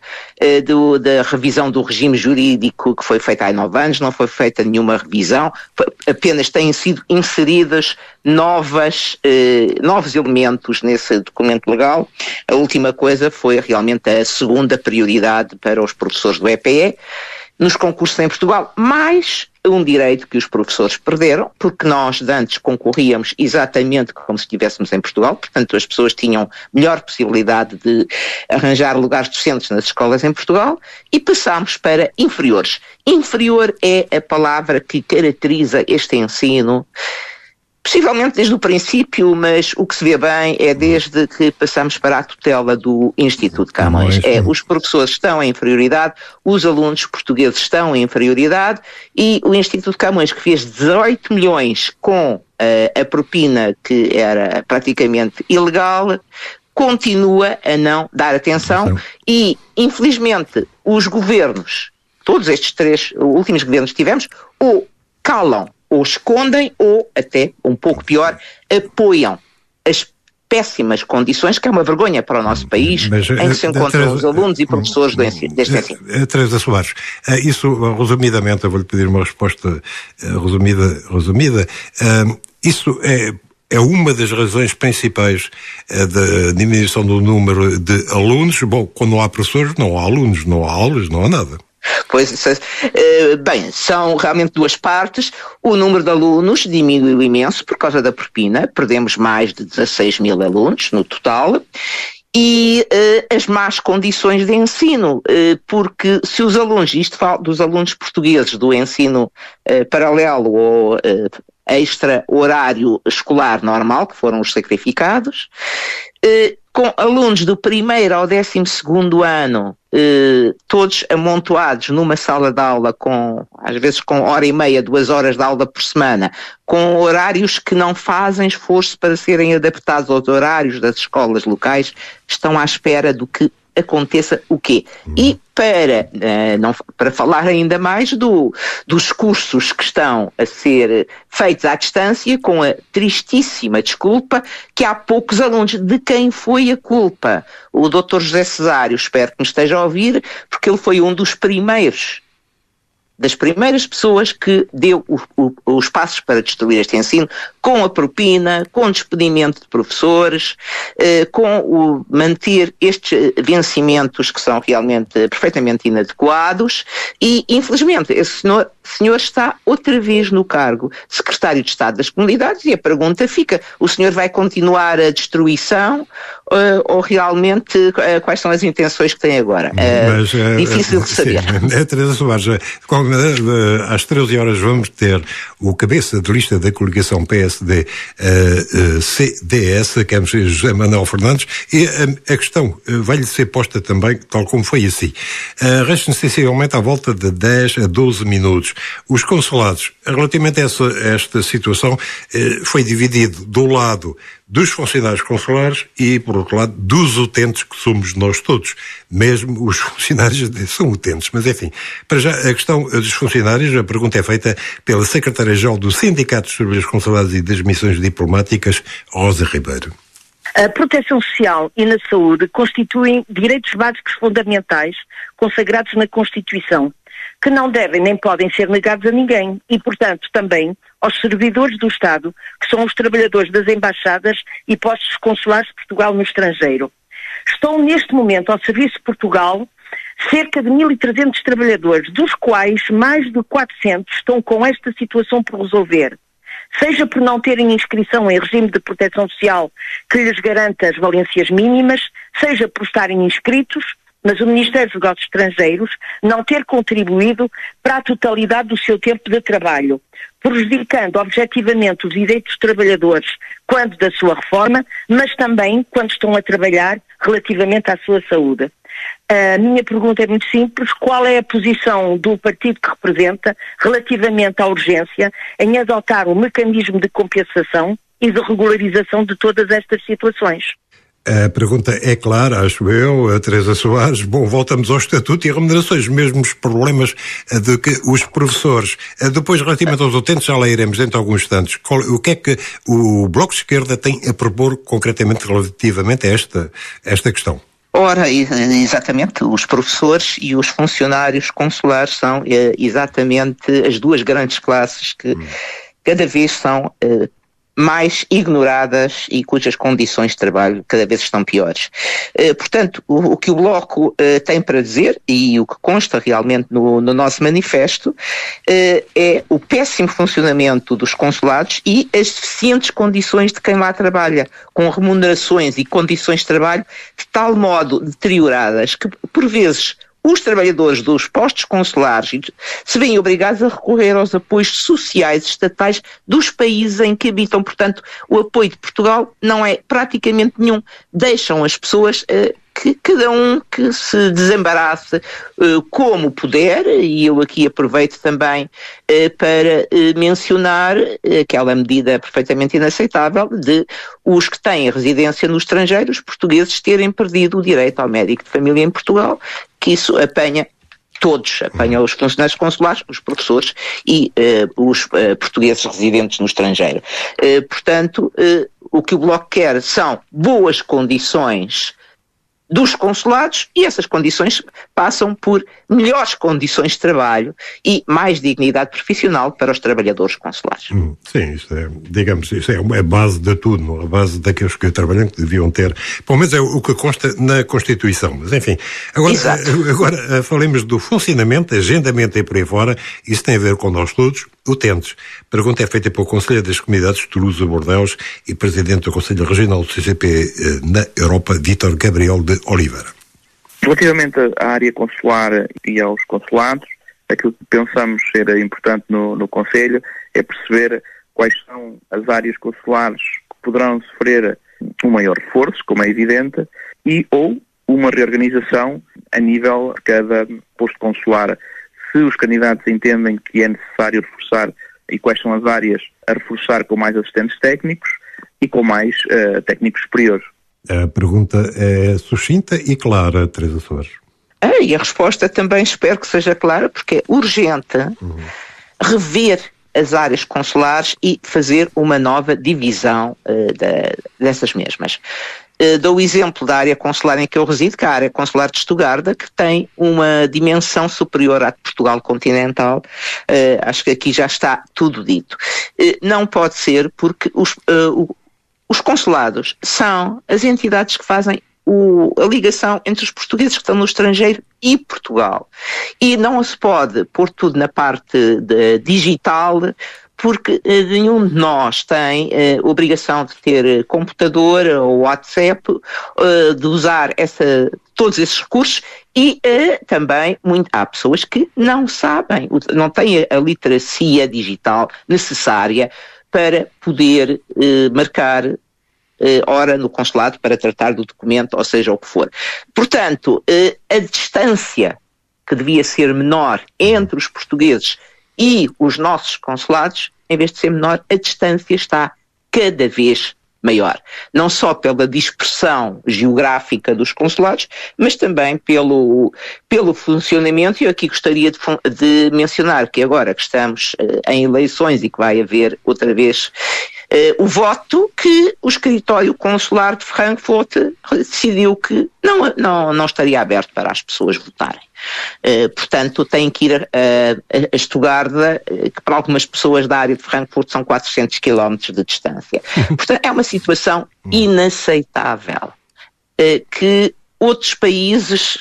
da revisão do regime jurídico que foi feita há 9 anos, não foi feita nenhuma revisão, apenas têm sido inseridos novos elementos nesse documento legal. A última coisa foi realmente a segunda prioridade para os professores do EPE, nos concursos em Portugal, mais um direito que os professores perderam, porque nós de antes concorríamos exatamente como se estivéssemos em Portugal, portanto as pessoas tinham melhor possibilidade de arranjar lugares docentes nas escolas em Portugal, e passámos para inferiores. Inferior é a palavra que caracteriza este ensino, possivelmente desde o princípio, mas o que se vê bem é desde que passamos para a tutela do Instituto Camões. Os professores estão em inferioridade, os alunos portugueses estão em inferioridade, e o Instituto Camões, que fez 18 milhões com a propina que era praticamente ilegal, continua a não dar atenção e, infelizmente, os governos, todos estes 3 últimos governos que tivemos, ou calam, ou escondem, ou até, um pouco pior, apoiam as péssimas condições, que é uma vergonha para o nosso país, em que se encontram os alunos e professores deste ensino. Teresa Soares, isso, resumidamente, eu vou-lhe pedir uma resposta resumida. Isso é uma das razões principais da diminuição do número de alunos. Bom, quando não há professores, não há alunos, não há aulas, não há nada. Pois, bem, são realmente duas partes. O número de alunos diminuiu imenso por causa da propina, perdemos mais de 16 mil alunos no total, e as más condições de ensino, porque se os alunos, isto falo dos alunos portugueses do ensino paralelo ou extra horário escolar normal, que foram os sacrificados, com alunos do 1º ao 12º ano, todos amontoados numa sala de aula às vezes com 1h30, 2 horas de aula por semana, com horários que não fazem esforço para serem adaptados aos horários das escolas locais, estão à espera do que aconteça o quê? E para falar ainda mais dos cursos que estão a ser feitos à distância, com a tristíssima desculpa que há poucos alunos. De quem foi a culpa? O Dr. José Cesário, espero que me esteja a ouvir, porque ele foi um das primeiras pessoas que deu os passos para destruir este ensino, com a propina, com o despedimento de professores, com o manter estes vencimentos que são realmente perfeitamente inadequados, e infelizmente esse senhor está outra vez no cargo de Secretário de Estado das Comunidades, e a pergunta fica: o senhor vai continuar a destruição ou realmente quais são as intenções que tem agora? Difícil de saber. Sim, Teresa Soares, às 13 horas vamos ter o cabeça de lista da coligação PSD-CDS, que é o José Manuel Fernandes, e a questão vai-lhe ser posta também, tal como foi assim. Resta essencialmente à volta de 10 a 12 minutos. Os consulados, relativamente a esta situação, foi dividido do lado dos funcionários consulares e, por outro lado, dos utentes, que somos nós todos. Mesmo os funcionários são utentes. Mas, enfim, para já, a questão dos funcionários, a pergunta é feita pela Secretária-Geral do Sindicato dos Serviços Consulares e das Missões Diplomáticas, Rosa Ribeiro. A proteção social e na saúde constituem direitos básicos fundamentais consagrados na Constituição, que não devem nem podem ser negados a ninguém e, portanto, também aos servidores do Estado, que são os trabalhadores das embaixadas e postos consulares de Portugal no estrangeiro. Estão neste momento ao serviço de Portugal cerca de 1.300 trabalhadores, dos quais mais de 400 estão com esta situação por resolver. Seja por não terem inscrição em regime de proteção social que lhes garanta as valências mínimas, seja por estarem inscritos, mas o Ministério dos Negócios Estrangeiros não ter contribuído para a totalidade do seu tempo de trabalho, prejudicando objetivamente os direitos dos trabalhadores quando da sua reforma, mas também quando estão a trabalhar relativamente à sua saúde. A minha pergunta é muito simples: qual é a posição do partido que representa relativamente à urgência em adotar um mecanismo de compensação e de regularização de todas estas situações? A pergunta é clara, acho eu, a Teresa Soares. Bom, voltamos ao Estatuto e remunerações, os mesmos problemas de que os professores. Depois, relativamente aos utentes, já lá iremos dentro de alguns instantes. O que é que o Bloco de Esquerda tem a propor concretamente relativamente a esta questão? Ora, exatamente, os professores e os funcionários consulares são exatamente as duas grandes classes que cada vez são mais ignoradas e cujas condições de trabalho cada vez estão piores. Portanto, o que o Bloco tem para dizer, e o que consta realmente no nosso manifesto, é o péssimo funcionamento dos consulados e as deficientes condições de quem lá trabalha, com remunerações e condições de trabalho de tal modo deterioradas que, por vezes, os trabalhadores dos postos consulares se veem obrigados a recorrer aos apoios sociais estatais dos países em que habitam. Portanto, o apoio de Portugal não é praticamente nenhum. Deixam as pessoas que cada um que se desembarace como puder, e eu aqui aproveito também para mencionar aquela medida perfeitamente inaceitável de os que têm residência no estrangeiro, os portugueses, terem perdido o direito ao médico de família em Portugal, que isso apanha todos, apanha os funcionários consulares, os professores e os portugueses residentes no estrangeiro. Portanto, o que o Bloco quer são boas condições dos consulados, e essas condições passam por melhores condições de trabalho e mais dignidade profissional para os trabalhadores consulares. Sim, isso é a base de tudo, a base daqueles que trabalham, que deviam ter, pelo menos é o que consta na Constituição. Mas enfim, agora falemos do funcionamento, agendamento e por aí fora. Isso tem a ver com nós todos, utentes. A pergunta é feita pelo Conselheiro das Comunidades de Toulouse Bordeaux e Presidente do Conselho Regional do CCP na Europa, Vítor Gabriel de Oliveira. Relativamente à área consular e aos consulados, aquilo que pensamos ser importante no Conselho é perceber quais são as áreas consulares que poderão sofrer um maior reforço, como é evidente, e ou uma reorganização a nível de cada posto consular. Se os candidatos entendem que é necessário reforçar, e quais são as áreas a reforçar com mais assistentes técnicos e com mais técnicos superiores. A pergunta é sucinta e clara, Teresa Soares. E a resposta também espero que seja clara, porque é urgente rever as áreas consulares e fazer uma nova divisão dessas mesmas. Dou o exemplo da área consular em que eu resido, que é a área consular de Estugarda, que tem uma dimensão superior à de Portugal continental. Acho que aqui já está tudo dito. Não pode ser, porque os consulados são as entidades que fazem a ligação entre os portugueses que estão no estrangeiro e Portugal. E não se pode pôr tudo na parte digital, porque nenhum de nós tem obrigação de ter computador ou WhatsApp, de usar todos esses recursos, e também há pessoas que não sabem, não têm a literacia digital necessária para poder marcar hora no consulado para tratar do documento, ou seja, o que for. Portanto, a distância que devia ser menor entre os portugueses e os nossos consulados, em vez de ser menor, a distância está cada vez maior. Não só pela dispersão geográfica dos consulados, mas também pelo funcionamento. E eu aqui gostaria de mencionar que agora que estamos em eleições e que vai haver outra vez o voto, que o escritório consular de Frankfurt decidiu que não estaria aberto para as pessoas votarem. Portanto, tem que ir a Estugarda, que para algumas pessoas da área de Frankfurt são 400 km de distância. Portanto, é uma situação inaceitável que outros países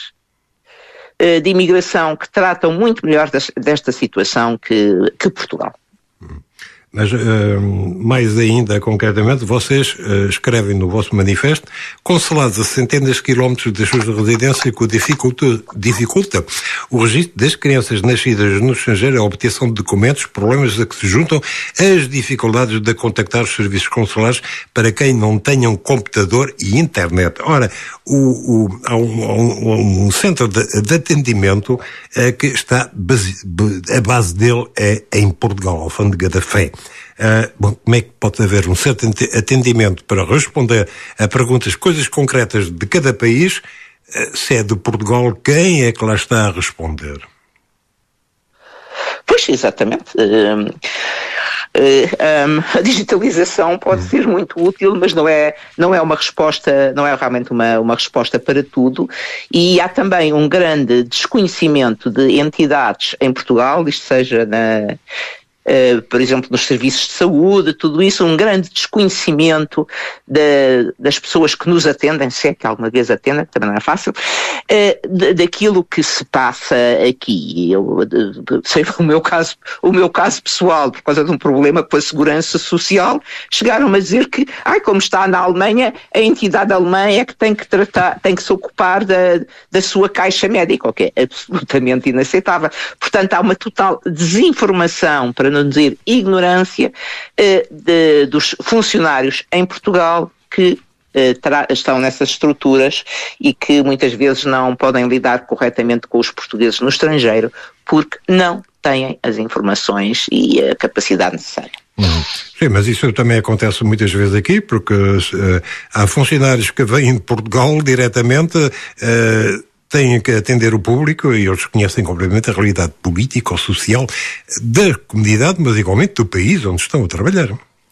de imigração que tratam muito melhor desta situação que Portugal. Mas, mais ainda concretamente, vocês escrevem no vosso manifesto: consulados a centenas de quilómetros das suas residências, que dificulta o registro das crianças nascidas no estrangeiro, a obtenção de documentos, problemas a que se juntam as dificuldades de contactar os serviços consulares para quem não tenha um computador e internet. Ora, há um centro de atendimento que está, a base dele é em Portugal, Alfândega da Fé. Como é que pode haver um certo atendimento para responder a perguntas, coisas concretas de cada país, se é de Portugal, quem é que lá está a responder? Pois, exatamente. A digitalização pode ser muito útil, mas não é uma resposta, não é realmente uma resposta para tudo, e há também um grande desconhecimento de entidades em Portugal, isto seja por exemplo, nos serviços de saúde, tudo isso, um grande desconhecimento das pessoas que nos atendem, se é que alguma vez atendem, também não é fácil, daquilo que se passa aqui. Eu sei o meu caso pessoal, por causa de um problema com a segurança social, chegaram-me a dizer que, como está na Alemanha, a entidade alemã é que tem que se ocupar da sua caixa médica, o que é absolutamente inaceitável. Portanto, há uma total desinformação, para não dizer ignorância, dos funcionários em Portugal que estão nessas estruturas e que muitas vezes não podem lidar corretamente com os portugueses no estrangeiro porque não têm as informações e a capacidade necessária. Sim, mas isso também acontece muitas vezes aqui, porque há funcionários que vêm de Portugal diretamente, têm que atender o público e eles conhecem completamente a realidade política ou social da comunidade, mas igualmente do país onde estão a trabalhar.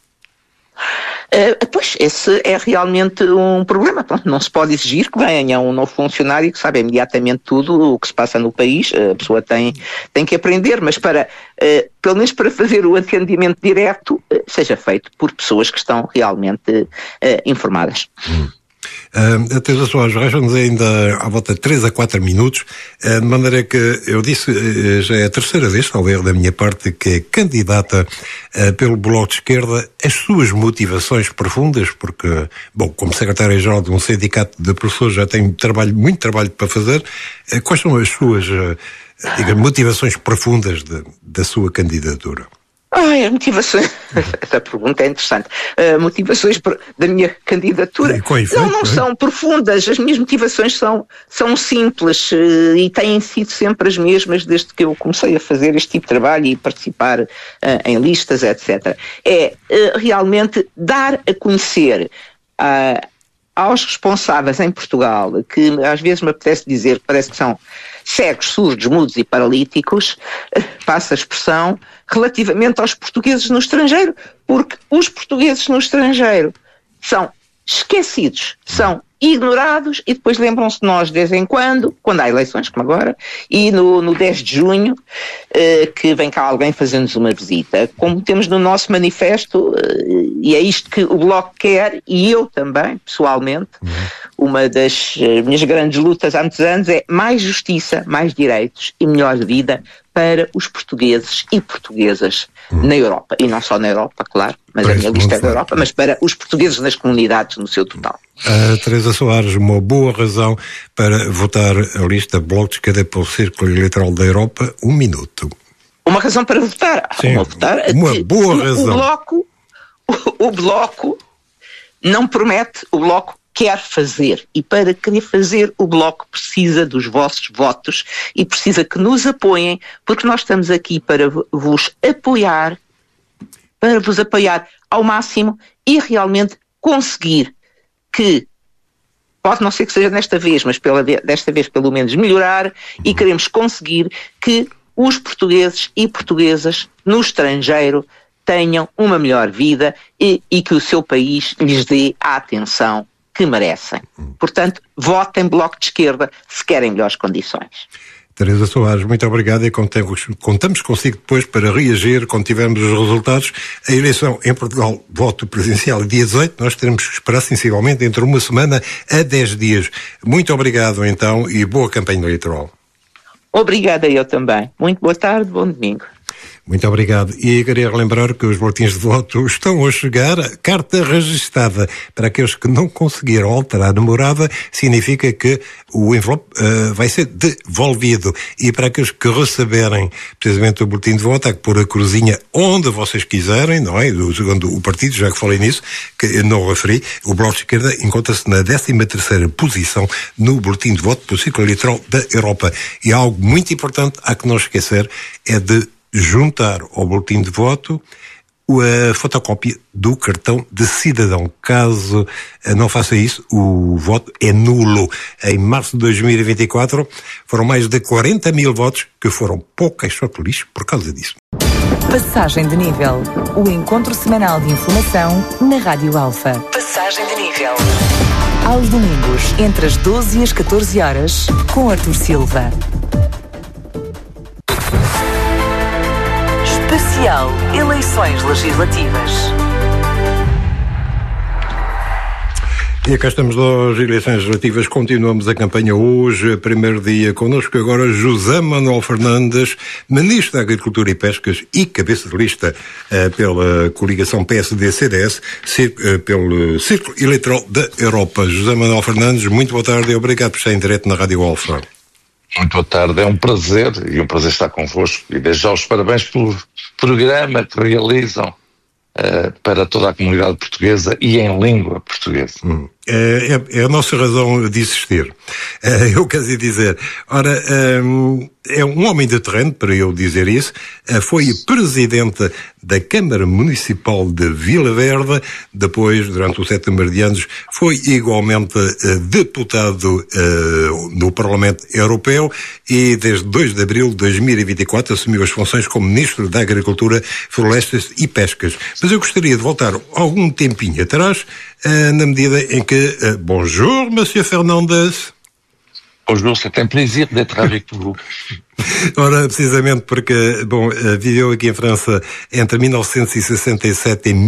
Pois, esse é realmente um problema. Não se pode exigir que venha um novo funcionário que sabe imediatamente tudo o que se passa no país. A pessoa tem que aprender, mas pelo menos para fazer o atendimento direto, seja feito por pessoas que estão realmente informadas. A Teresa Soares, resta-nos ainda à volta de 3 a 4 minutos, de maneira que eu disse, já é a terceira vez, talvez da minha parte, que é candidata pelo Bloco de Esquerda. As suas motivações profundas, porque, como secretária-geral de um sindicato de professores já tem muito trabalho para fazer, quais são as suas motivações profundas da sua candidatura? As motivações, essa pergunta é interessante. Motivações da minha candidatura não são profundas. As minhas motivações são simples e têm sido sempre as mesmas desde que eu comecei a fazer este tipo de trabalho e participar em listas, etc. É realmente dar a conhecer aos responsáveis em Portugal, que às vezes me apetece dizer que parece que são cegos, surdos, mudos e paralíticos, passa a expressão, relativamente aos portugueses no estrangeiro, porque os portugueses no estrangeiro são esquecidos, são ignorados e depois lembram-se de nós de vez em quando há eleições, como agora, e no 10 de junho, que vem cá alguém fazer-nos uma visita. Como temos no nosso manifesto, e é isto que o Bloco quer, e eu também, pessoalmente, uma das minhas grandes lutas há muitos anos é mais justiça, mais direitos e melhor vida para os portugueses e portuguesas na Europa. E não só na Europa, claro, mas a minha lista é da Europa, mas para os portugueses nas comunidades no seu total. Teresa Soares, uma boa razão para votar a lista Bloco de Esquerda pelo Círculo Eleitoral da Europa, 1 minuto. Uma razão para votar? Sim, uma boa razão. O Bloco não promete, o Bloco quer fazer, e para querer fazer o Bloco precisa dos vossos votos e precisa que nos apoiem, porque nós estamos aqui para vos apoiar ao máximo e realmente conseguir que, pode não ser que seja desta vez, mas desta vez pelo menos melhorar, e queremos conseguir que os portugueses e portuguesas no estrangeiro tenham uma melhor vida e que o seu país lhes dê a atenção que merecem. Portanto, votem Bloco de Esquerda se querem melhores condições. Teresa Soares, muito obrigado, e contamos consigo depois para reagir quando tivermos os resultados. A eleição em Portugal, voto presencial dia 18, nós teremos que esperar sensivelmente entre uma semana a 10 dias. Muito obrigado então e boa campanha eleitoral. Obrigada eu também. Muito boa tarde, bom domingo. Muito obrigado. E queria relembrar que os boletins de voto estão a chegar. Carta registada para aqueles que não conseguiram alterar a morada, significa que o envelope vai ser devolvido. E para aqueles que receberem precisamente o boletim de voto, há que pôr a cruzinha onde vocês quiserem, não é? Segundo o partido, já que falei nisso, que eu não referi, o Bloco de Esquerda encontra-se na 13ª posição no boletim de voto do Círculo Eleitoral da Europa. E algo muito importante, há que não esquecer, é de juntar ao boletim de voto a fotocópia do cartão de cidadão. Caso não faça isso, o voto é nulo. Em março de 2024 foram mais de 40 mil votos que foram poucas só por lixo por causa disso. Passagem de nível. O encontro semanal de informação na Rádio Alfa. Passagem de nível. Aos domingos, entre as 12 e as 14 horas, com Artur Silva. Especial Eleições Legislativas. E cá estamos nós, eleições legislativas, continuamos a campanha hoje, primeiro dia, connosco agora José Manuel Fernandes, Ministro da Agricultura e Pescas e cabeça de lista pela coligação PSD-CDS, pelo Círculo Eleitoral da Europa. José Manuel Fernandes, muito boa tarde e obrigado por estar em direto na Rádio Alfa. Muito boa tarde, é um prazer estar convosco e desde já os parabéns pelo programa que realizam para toda a comunidade portuguesa e em língua portuguesa. É a nossa razão de existir. Eu quero dizer, ora, é um homem de terreno, para eu dizer isso, foi presidente da Câmara Municipal de Vila Verde, depois, durante os 7 meridianos, foi igualmente deputado no Parlamento Europeu e desde 2 de abril de 2024 assumiu as funções como Ministro da Agricultura, Florestas e Pescas. Mas eu gostaria de voltar algum tempinho atrás, na medida em que... bonjour, Monsieur Fernandes. Bonjour, c'est un plaisir d'être avec vous. Ora, precisamente porque, viveu aqui em França entre 1967 e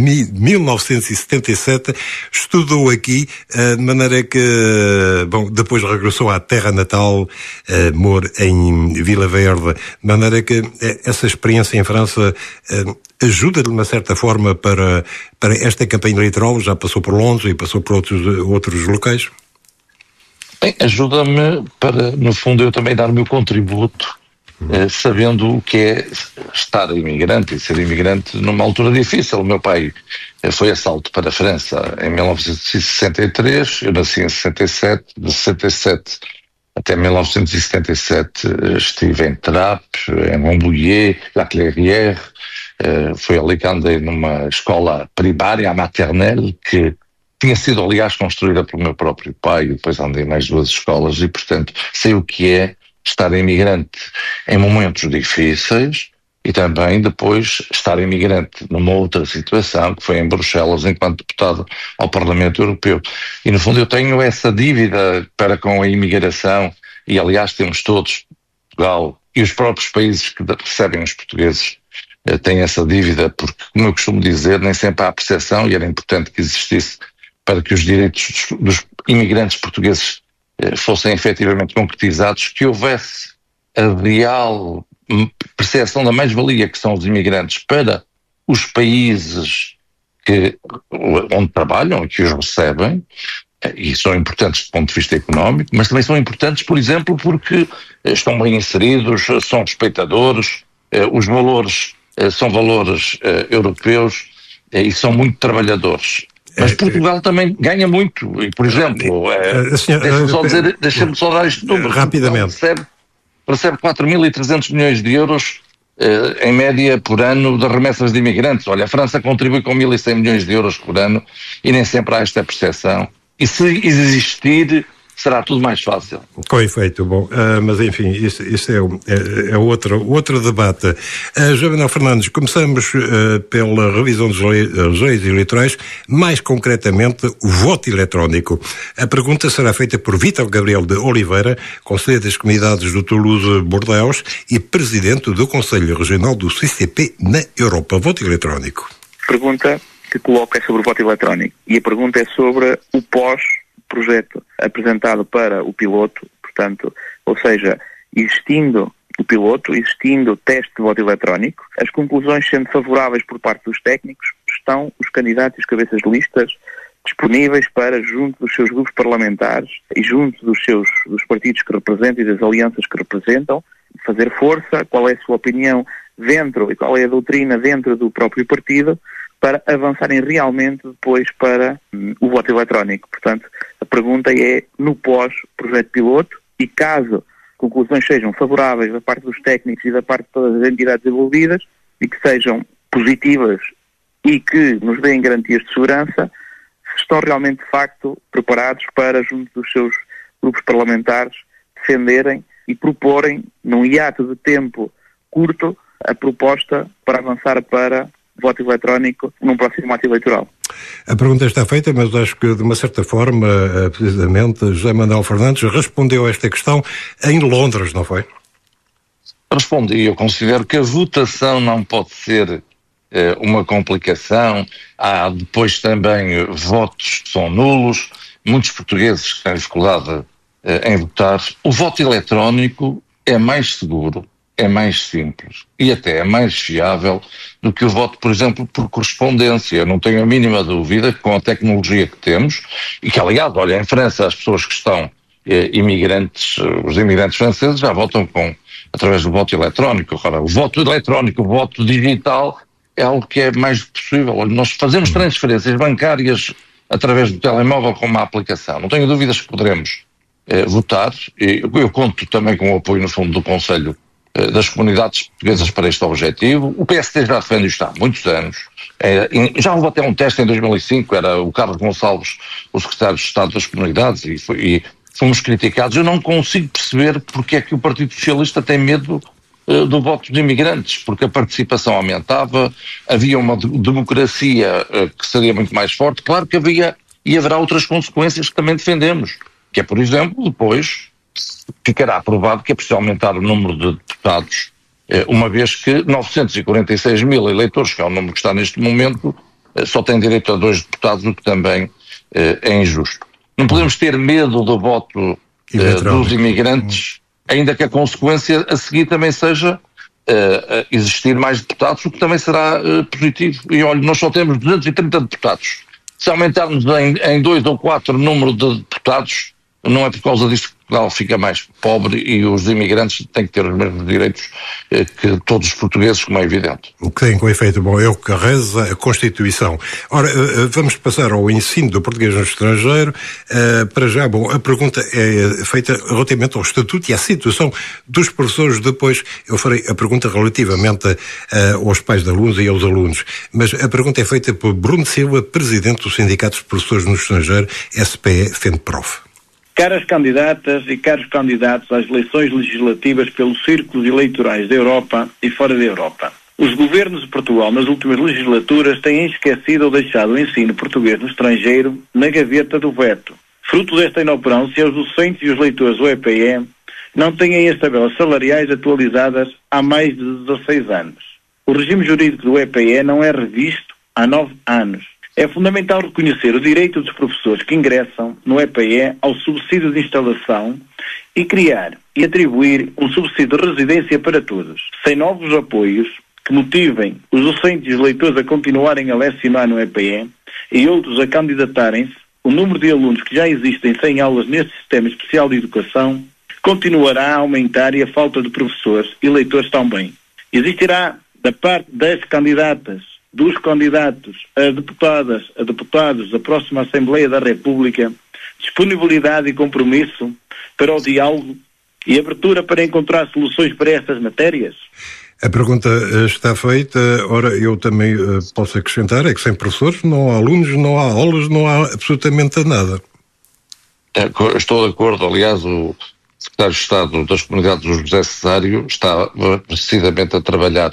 1977, estudou aqui, de maneira que, depois regressou à terra natal, mora em Vila Verde, de maneira que essa experiência em França ajuda de uma certa forma para esta campanha eleitoral. Já passou por Londres e passou por outros locais? Bem, ajuda-me para, no fundo, eu também dar o meu contributo, sabendo o que é estar imigrante e ser imigrante numa altura difícil. O meu pai foi a salto para a França em 1963, eu nasci em 67, de 67 até 1977 estive em Trappes, em Rambouillet, La Clairière, foi ali que andei numa escola primária, a maternelle, que tinha sido, aliás, construída pelo meu próprio pai, e depois andei nas 2 escolas, e, portanto, sei o que é estar imigrante em momentos difíceis e também depois estar imigrante numa outra situação, que foi em Bruxelas, enquanto deputado ao Parlamento Europeu. E, no fundo, eu tenho essa dívida para com a imigração, e, aliás, temos todos, Portugal e os próprios países que recebem os portugueses, têm essa dívida, porque, como eu costumo dizer, nem sempre há percepção, e era importante que existisse para que os direitos dos imigrantes portugueses fossem efetivamente concretizados, que houvesse a real percepção da mais-valia que são os imigrantes para os países onde trabalham e que os recebem, e são importantes do ponto de vista económico, mas também são importantes, por exemplo, porque estão bem inseridos, são respeitadores, os valores são valores europeus e são muito trabalhores. Mas Portugal também ganha muito, e, por exemplo, deixa-me só dar este número. Rapidamente. Recebe 4.300 milhões de euros em média por ano de remessas de imigrantes. Olha, a França contribui com 1.100 milhões de euros por ano e nem sempre há esta percepção. E se existir, será tudo mais fácil. Com efeito, bom, mas enfim, isso é outro debate. João Manuel Fernandes, começamos pela revisão das leis eleitorais, mais concretamente o voto eletrónico. A pergunta será feita por Vítor Gabriel de Oliveira, conselheiro das comunidades do Toulouse-Bordeaux e presidente do Conselho Regional do CCP na Europa. Voto eletrónico. Pergunta que coloca é sobre o voto eletrónico, e a pergunta é sobre o pós-projeto apresentado para o piloto, portanto, ou seja, existindo o piloto, existindo o teste de voto eletrónico, as conclusões sendo favoráveis por parte dos técnicos, estão os candidatos e os cabeças de listas disponíveis para, junto dos seus grupos parlamentares e junto dos partidos que representam e das alianças que representam, fazer força, qual é a sua opinião dentro e qual é a doutrina dentro do próprio partido, para avançarem realmente depois para o voto eletrónico. Portanto, a pergunta é no pós-projeto piloto, e caso conclusões sejam favoráveis da parte dos técnicos e da parte de todas as entidades envolvidas e que sejam positivas e que nos deem garantias de segurança, estão realmente de facto preparados para, junto dos seus grupos parlamentares, defenderem e proporem, num hiato de tempo curto, a proposta para avançar para voto eletrónico num próximo ato eleitoral. A pergunta está feita, mas acho que de uma certa forma, precisamente, José Manuel Fernandes respondeu a esta questão em Londres, não foi? Respondi. Eu considero que a votação não pode ser uma complicação. Há depois também votos que são nulos. Muitos portugueses que têm dificuldade em votar. O voto eletrónico é mais seguro, é mais simples e até é mais fiável do que o voto, por exemplo, por correspondência. Eu não tenho a mínima dúvida que com a tecnologia que temos, e que, aliás, olha, em França as pessoas que estão imigrantes, os imigrantes franceses já votam através do voto eletrónico. Agora, o voto eletrónico, o voto digital é algo que é mais possível. Olha, nós fazemos transferências bancárias através do telemóvel com uma aplicação. Não tenho dúvidas que poderemos votar. Eu conto também com o apoio, no fundo, do Conselho das comunidades portuguesas para este objetivo. O PSD já defende isto há muitos anos. Já houve até um teste em 2005, era o Carlos Gonçalves, o secretário de Estado das Comunidades, e fomos criticados. Eu não consigo perceber porque é que o Partido Socialista tem medo do voto de imigrantes, porque a participação aumentava, havia uma democracia que seria muito mais forte. Claro que havia e haverá outras consequências que também defendemos, que é, por exemplo, depois ficará aprovado que é preciso aumentar o número de deputados, uma vez que 946 mil eleitores, que é o número que está neste momento, só têm direito a 2 deputados, o que também é injusto. Não podemos ter medo do voto dos imigrantes, ainda que a consequência a seguir também seja existir mais deputados, o que também será positivo. E olha, nós só temos 230 deputados. Se aumentarmos em 2 ou 4 o número de deputados, não é por causa disso que Portugal fica mais pobre e os imigrantes têm que ter os mesmos direitos que todos os portugueses, como é evidente. O que tem com efeito bom é o que reza a Constituição. Ora, vamos passar ao ensino do português no estrangeiro. Para já, bom, a pergunta é feita relativamente ao estatuto e à situação dos professores. Depois eu farei a pergunta relativamente aos pais de alunos e aos alunos. Mas a pergunta é feita por Bruno Silva, presidente do Sindicato dos Professores no Estrangeiro, SPE FENPROF. Caras candidatas e caros candidatos às eleições legislativas pelos círculos eleitorais da Europa e fora da Europa. Os governos de Portugal nas últimas legislaturas têm esquecido ou deixado o ensino português no estrangeiro na gaveta do veto. Fruto desta inoperância, os docentes e os leitores do EPE não têm as tabelas salariais atualizadas há mais de 16 anos. O regime jurídico do EPE não é revisto há 9 anos. É fundamental reconhecer o direito dos professores que ingressam no EPE ao subsídio de instalação e criar e atribuir um subsídio de residência para todos. Sem novos apoios que motivem os docentes e os leitores a continuarem a lecionar no EPE e outros a candidatarem-se, o número de alunos que já existem sem aulas neste sistema especial de educação continuará a aumentar e a falta de professores e leitores também. Existirá, da parte das candidatas, dos candidatos a deputadas, a deputados da próxima Assembleia da República, disponibilidade e compromisso para o diálogo e abertura para encontrar soluções para estas matérias? A pergunta está feita. Ora, eu também posso acrescentar, é que sem professores não há alunos, não há aulas, não há absolutamente nada. Estou de acordo, aliás, o Secretário de Estado das Comunidades, o José Cesário, está precisamente a trabalhar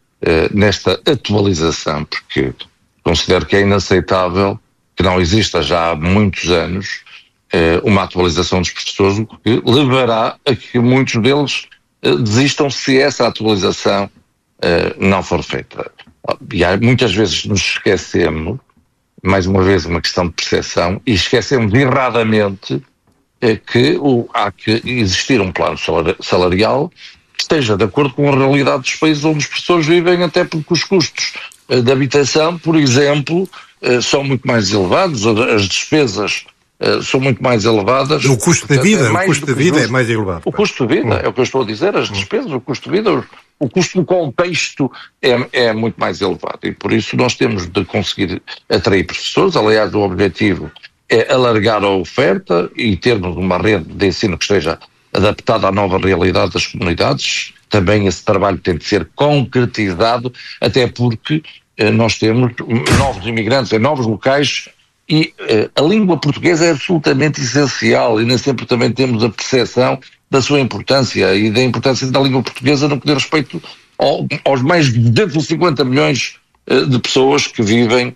nesta atualização, porque considero que é inaceitável que não exista já há muitos anos uma atualização dos professores, o que levará a que muitos deles desistam se essa atualização não for feita. E muitas vezes nos esquecemos, mais uma vez uma questão de percepção, e esquecemos erradamente que há que existir um plano salarial que esteja de acordo com a realidade dos países onde os professores vivem, até porque os custos de habitação, por exemplo, são muito mais elevados, as despesas são muito mais elevadas. O custo da vida, é mais elevado. O custo de vida, é o que eu estou a dizer, as despesas, o custo de vida, o custo do contexto é muito mais elevado e por isso nós temos de conseguir atrair professores. Aliás, o objetivo é alargar a oferta e termos uma rede de ensino que esteja adaptada à nova realidade das comunidades. Também esse trabalho tem de ser concretizado, até porque nós temos novos imigrantes em novos locais e a língua portuguesa é absolutamente essencial e nem sempre também temos a percepção da sua importância e da importância da língua portuguesa no que diz respeito aos mais de 250 milhões de pessoas que vivem,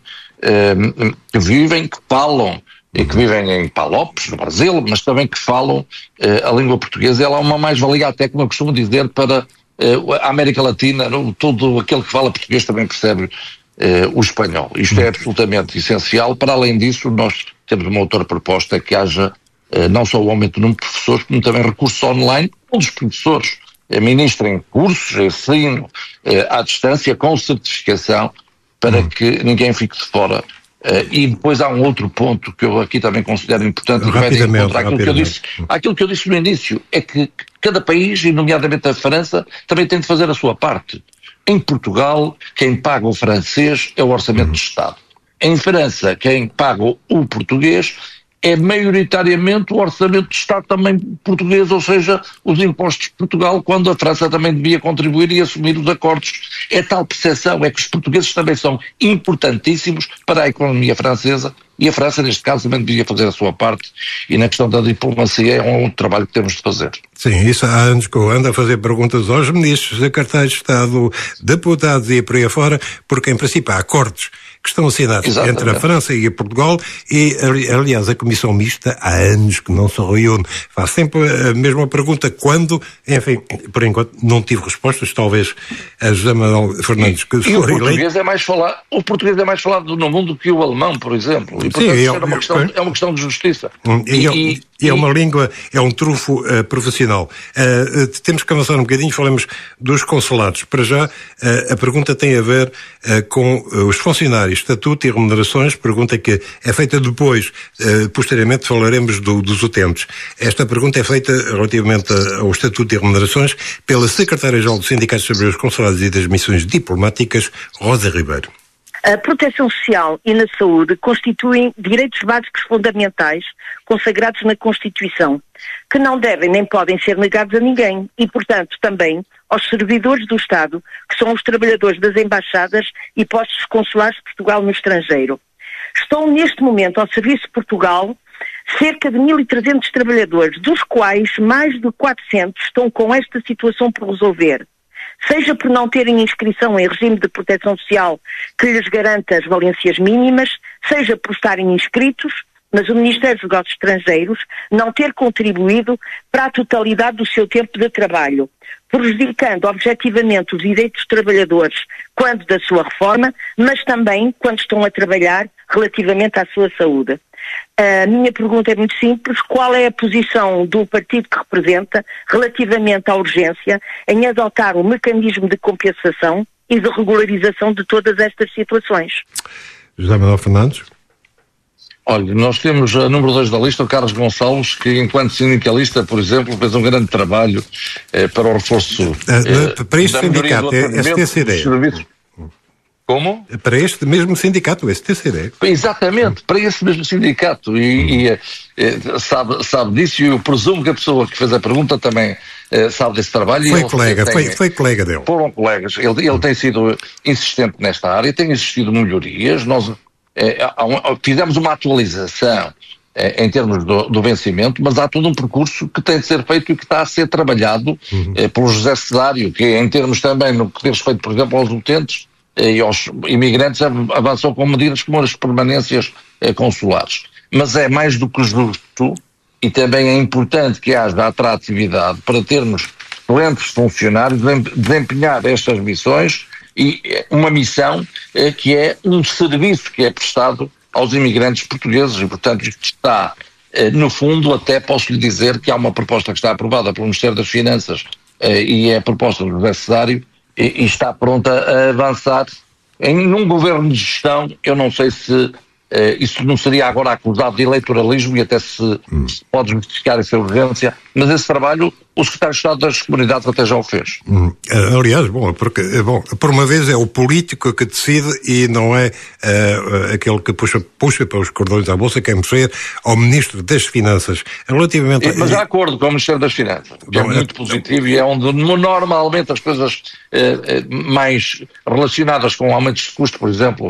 que falam e que vivem em Palopes, no Brasil, mas também que falam a língua portuguesa. Ela é uma mais-valia, até como eu costumo dizer, para a América Latina. Todo aquele que fala português também percebe o espanhol. Isto é absolutamente essencial. Para além disso, nós temos uma outra proposta, que haja não só o aumento do número de professores, como também recursos online, onde os professores ministrem cursos, ensino à distância, com certificação, para que ninguém fique de fora. E depois há um outro ponto que eu aqui também considero importante, e que vai de encontro àquilo que eu disse no início, é que cada país, e nomeadamente a França, também tem de fazer a sua parte. Em Portugal, quem paga o francês é o Orçamento de Estado. Em França, quem paga o português é maioritariamente o Orçamento de Estado também português, ou seja, os impostos de Portugal, quando a França também devia contribuir e assumir os acordos. É tal percepção, é que os portugueses também são importantíssimos para a economia francesa, e a França, neste caso, também devia fazer a sua parte, e na questão da diplomacia é um trabalho que temos de fazer. Sim, isso há anos que eu ando a fazer perguntas aos ministros, secretários de Estado, deputados e por aí afora, porque em princípio há acordos que estão assinados entre a França e a Portugal, e aliás a Comissão Mista há anos que não se reúne. Faz sempre a mesma pergunta, quando, enfim, por enquanto não tive respostas, talvez a José Manuel Fernandes que for eleito. O português é mais falado no mundo que o alemão, por exemplo, e portanto é uma questão de justiça. E é uma língua, é um trunfo profissional final. Temos que avançar um bocadinho, falamos dos consulados. Para já, a pergunta tem a ver com os funcionários, estatuto e remunerações, pergunta que é feita depois, posteriormente falaremos dos utentes. Esta pergunta é feita relativamente ao estatuto e remunerações pela Secretária-Geral do Sindicato sobre os Consulados e das Missões Diplomáticas, Rosa Ribeiro. A proteção social e na saúde constituem direitos básicos fundamentais consagrados na Constituição, que não devem nem podem ser negados a ninguém e, portanto, também aos servidores do Estado, que são os trabalhadores das embaixadas e postos consulares de Portugal no estrangeiro. Estão neste momento ao serviço de Portugal cerca de 1.300 trabalhadores, dos quais mais de 400 estão com esta situação por resolver. Seja por não terem inscrição em regime de proteção social que lhes garanta as valências mínimas, seja por estarem inscritos, mas o Ministério dos Negócios Estrangeiros não ter contribuído para a totalidade do seu tempo de trabalho, prejudicando objetivamente os direitos dos trabalhadores quando da sua reforma, mas também quando estão a trabalhar relativamente à sua saúde. A minha pergunta é muito simples: qual é a posição do partido que representa relativamente à urgência em adotar um mecanismo de compensação e de regularização de todas estas situações? José Manuel Fernandes. Olha, nós temos a número 2 da lista, o Carlos Gonçalves, que enquanto sindicalista, por exemplo, fez um grande trabalho para o reforço para este sindicato, é STCD. Como? Para este mesmo sindicato, o STCD. Exatamente, para esse mesmo sindicato. E sabe disso, e eu presumo que a pessoa que fez a pergunta também sabe desse trabalho. Foi colega dele. Foram colegas. Ele tem sido insistente nesta área, tem existido melhorias. Nós fizemos uma atualização em termos do vencimento, mas há todo um percurso que tem de ser feito e que está a ser trabalhado pelo José Cesário, que em termos também, no que diz respeito, por exemplo, aos utentes e aos imigrantes, avançou com medidas como as permanências consulares. Mas é mais do que justo e também é importante que haja atratividade para termos excelentes funcionários desempenhar estas missões, e uma missão que é um serviço que é prestado aos imigrantes portugueses, e portanto isto está, no fundo, até posso lhe dizer que há uma proposta que está aprovada pelo Ministério das Finanças e é a proposta do José Cesário, e está pronta a avançar num governo de gestão. Eu não sei se isso não seria agora acusado de eleitoralismo e até se pode justificar essa urgência, mas esse trabalho o Secretário de Estado das Comunidades até já o fez. Aliás, por uma vez é o político que decide e não é aquele que puxa pelos cordões à bolsa, quem mexer ao Ministro das Finanças. Relativamente mas de acordo com o Ministério das Finanças, que é muito positivo e é onde normalmente as coisas mais relacionadas com aumentos de custo, por exemplo,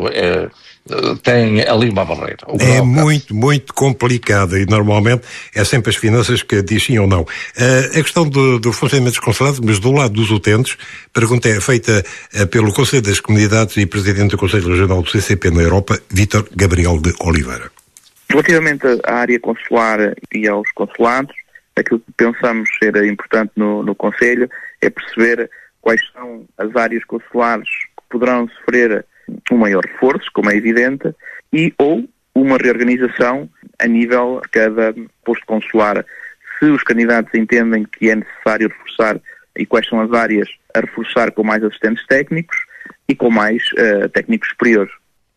tem ali uma barreira. É muito complicado e normalmente é sempre as finanças que dizem sim ou não. A questão do funcionamento dos consulados, mas do lado dos utentes, pergunta é feita pelo Conselho das Comunidades e Presidente do Conselho Regional do CCP na Europa, Vítor Gabriel de Oliveira. Relativamente à área consular e aos consulados, aquilo que pensamos ser importante no Conselho é perceber quais são as áreas consulares que poderão sofrer um maior reforço, como é evidente, ou uma reorganização a nível de cada posto consular. Se os candidatos entendem que é necessário reforçar, e quais são as áreas a reforçar, com mais assistentes técnicos e com mais técnicos superiores.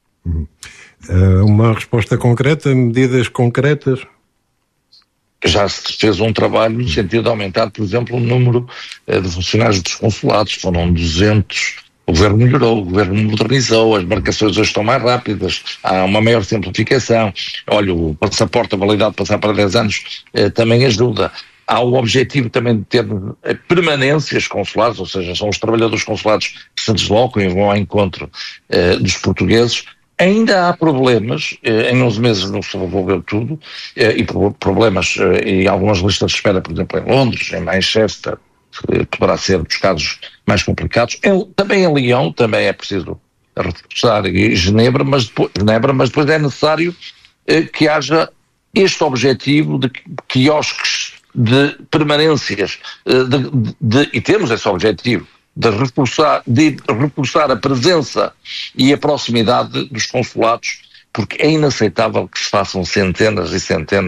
Uma resposta concreta, medidas concretas? Já se fez um trabalho no sentido de aumentar, por exemplo, o número de funcionários dos consulados. Foram 200. O Governo melhorou, o Governo modernizou, as marcações hoje estão mais rápidas, há uma maior simplificação. Olha, o passaporte, a validade de passar para 10 anos também ajuda. Há o objetivo também de ter permanências consulares, ou seja, são os trabalhadores consulados que se deslocam e vão ao encontro dos portugueses. Ainda há problemas, em 11 meses não se resolveu tudo, e problemas e algumas listas de espera, por exemplo, em Londres, em Manchester, poderá ser dos casos mais complicados. Também em Lyon, também é preciso reforçar, e Genebra, mas depois é necessário que haja este objetivo de quiosques de permanências, e temos esse objetivo, de reforçar a presença e a proximidade dos consulados, porque é inaceitável que se façam centenas e centenas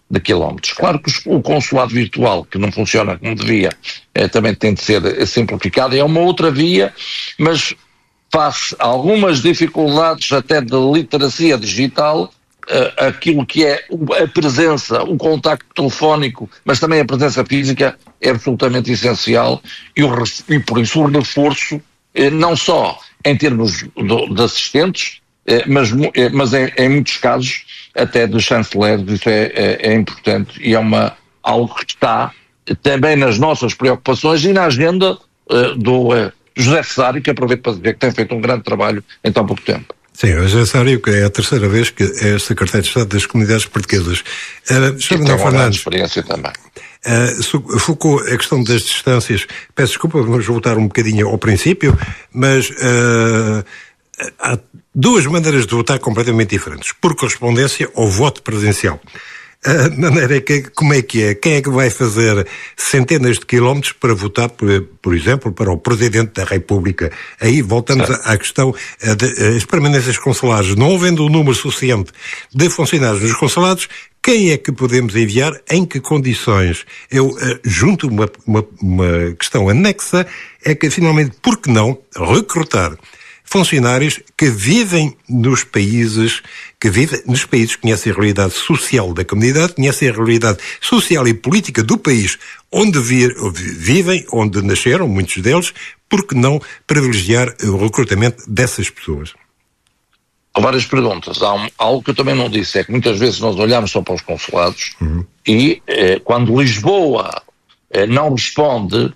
de quilómetros. Claro que o consulado virtual, que não funciona como devia, também tem de ser simplificado, é uma outra via, mas face a algumas dificuldades até de literacia digital, aquilo que é a presença, o contacto telefónico, mas também a presença física é absolutamente essencial e por isso o reforço, não só em termos de assistentes, mas em muitos casos até de chanceleres, isso é importante e é algo que está também nas nossas preocupações e na agenda do José Cesário, que aproveito para dizer que tem feito um grande trabalho em tão pouco tempo. Sim, o José Cesário, que é a terceira vez que é secretário de Estado das Comunidades Portuguesas. Tem uma grande experiência também. Focou a questão das distâncias. Peço desculpa, vamos voltar um bocadinho ao princípio, mas há duas maneiras de votar completamente diferentes. Por correspondência ou voto presencial. A maneira como é que é? Quem é que vai fazer centenas de quilómetros para votar, por exemplo, para o Presidente da República? Aí voltamos à questão das permanências consulares. Não havendo um número suficiente de funcionários nos consulados, quem é que podemos enviar? Em que condições? Eu junto uma questão anexa, é que finalmente, por que não recrutar funcionários que vivem nos países, conhecem a realidade social da comunidade, conhecem a realidade social e política do país onde vivem, onde nasceram, muitos deles, por que não privilegiar o recrutamento dessas pessoas? Há várias perguntas. Há algo que eu também não disse, é que muitas vezes nós olhamos só para os consulados e quando Lisboa não responde,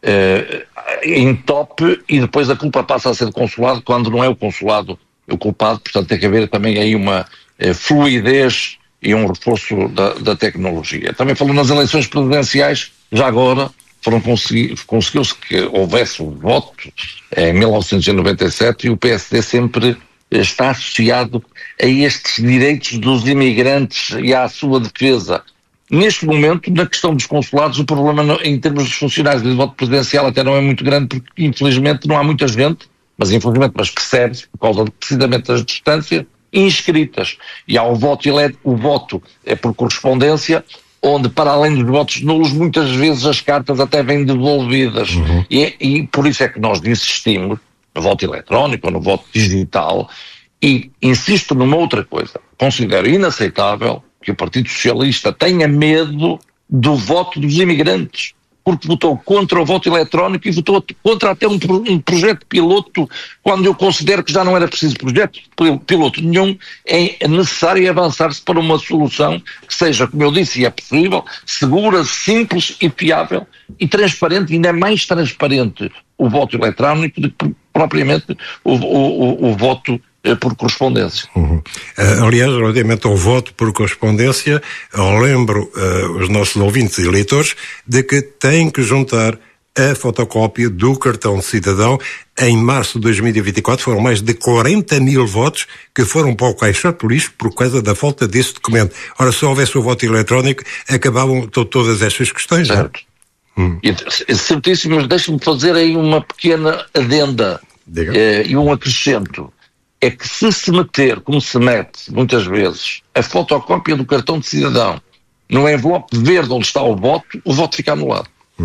entope e depois a culpa passa a ser do consulado quando não é o consulado o culpado, portanto tem que haver também aí uma fluidez e um reforço da tecnologia. Também falou nas eleições presidenciais, já agora conseguiu-se que houvesse o voto em 1997 e o PSD sempre está associado a estes direitos dos imigrantes e à sua defesa. Neste momento, na questão dos consulados, o problema em termos dos funcionários de voto presidencial até não é muito grande, porque infelizmente não há muita gente, mas percebe-se, por causa precisamente das distâncias, inscritas. E há o voto é por correspondência, onde para além dos votos nulos, muitas vezes as cartas até vêm devolvidas. E por isso é que nós insistimos no voto eletrónico ou no voto digital, e insisto numa outra coisa. Considero inaceitável que o Partido Socialista tenha medo do voto dos imigrantes, porque votou contra o voto eletrónico e votou contra até um projeto piloto, quando eu considero que já não era preciso projeto piloto nenhum. É necessário avançar-se para uma solução que seja, como eu disse, e é possível, segura, simples e fiável e transparente, ainda mais transparente o voto eletrónico do que propriamente o voto por correspondência. Aliás, relativamente ao voto por correspondência, eu lembro os nossos ouvintes e leitores de que têm que juntar a fotocópia do cartão de cidadão. Em março de 2024 foram mais de 40 mil votos que foram para o caixote de lixo por causa da falta desse documento. Ora, se houvesse o voto eletrónico, acabavam todas estas questões. Certo. Certíssimo, mas deixe-me fazer aí uma pequena adenda e um acrescento. É que se meter, como se mete muitas vezes, a fotocópia do cartão de cidadão no envelope verde onde está o voto fica anulado.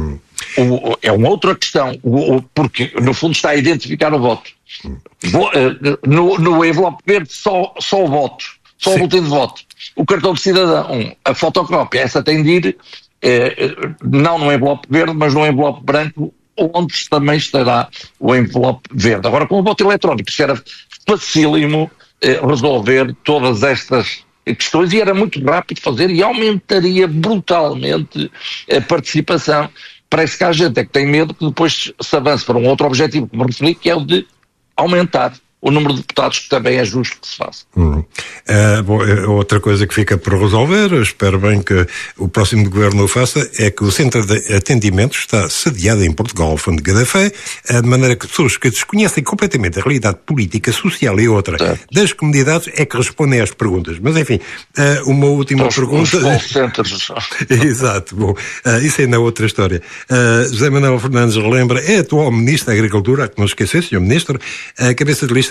É uma outra questão, porque no fundo está a identificar o voto. No envelope verde só o voto, só o boletim de voto. O cartão de cidadão, a fotocópia, essa tem de ir não no envelope verde, mas no envelope branco, onde também estará o envelope verde. Agora, com o voto eletrónico, isso era facílimo resolver todas estas questões e era muito rápido fazer e aumentaria brutalmente a participação. Parece que há gente que tem medo que depois se avance para um outro objetivo, como referi, que é o de aumentar o número de deputados, que também é justo que se faça. Outra coisa que fica por resolver, eu espero bem que o próximo governo o faça, é que o centro de atendimento está sediado em Portugal, Alfândega da Fé, de maneira que pessoas que desconhecem completamente a realidade política, social e outra das comunidades é que respondem às perguntas. Mas enfim, uma última pergunta. Exato, bom, isso ainda é outra história. José Manuel Fernandes relembra, é atual Ministro da Agricultura, que não esquecer, Sr. Ministro, a cabeça de lista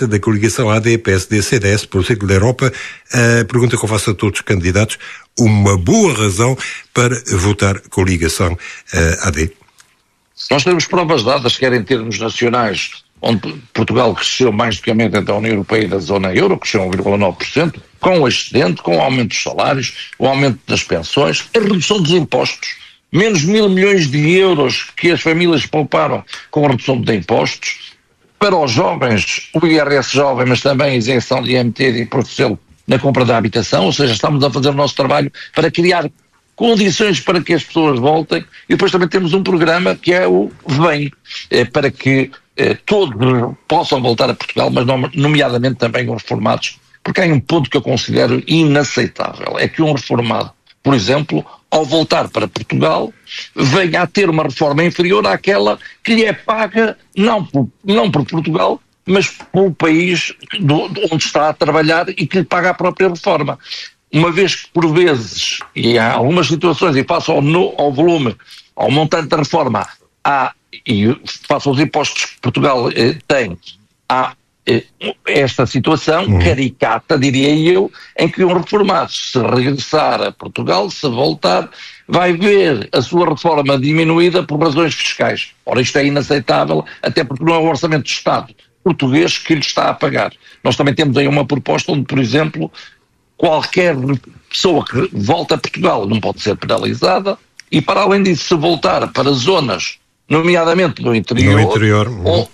lista da coligação AD-PSD-CDS pelo Círculo da Europa. A pergunta que eu faço a todos os candidatos: uma boa razão para votar coligação AD? Nós temos provas dadas, quer em termos nacionais, onde Portugal cresceu mais do que a média da União Europeia e da zona euro, cresceu 1,9%, com o excedente, com o aumento dos salários, o aumento das pensões, a redução dos impostos, menos 1.000 milhões de euros que as famílias pouparam com a redução de impostos. Para os jovens, o IRS jovem, mas também a isenção de IMT e de imposto de selo na compra da habitação, ou seja, estamos a fazer o nosso trabalho para criar condições para que as pessoas voltem. E depois também temos um programa que é o VEM, para que todos possam voltar a Portugal, mas nomeadamente também os reformados, porque há um ponto que eu considero inaceitável, é que um reformado, por exemplo, ao voltar para Portugal, venha a ter uma reforma inferior àquela que lhe é paga não por Portugal, mas pelo país onde está a trabalhar e que lhe paga a própria reforma. Uma vez que, por vezes, e há algumas situações, e face ao volume, ao montante da reforma, e face aos impostos que Portugal tem, há esta situação caricata, diria eu, em que um reformado, se regressar a Portugal, se voltar, vai ver a sua reforma diminuída por razões fiscais. Ora, isto é inaceitável, até porque não é o Orçamento do Estado português que lhe está a pagar. Nós também temos aí uma proposta onde, por exemplo, qualquer pessoa que volta a Portugal não pode ser penalizada e, para além disso, se voltar para zonas, nomeadamente do interior,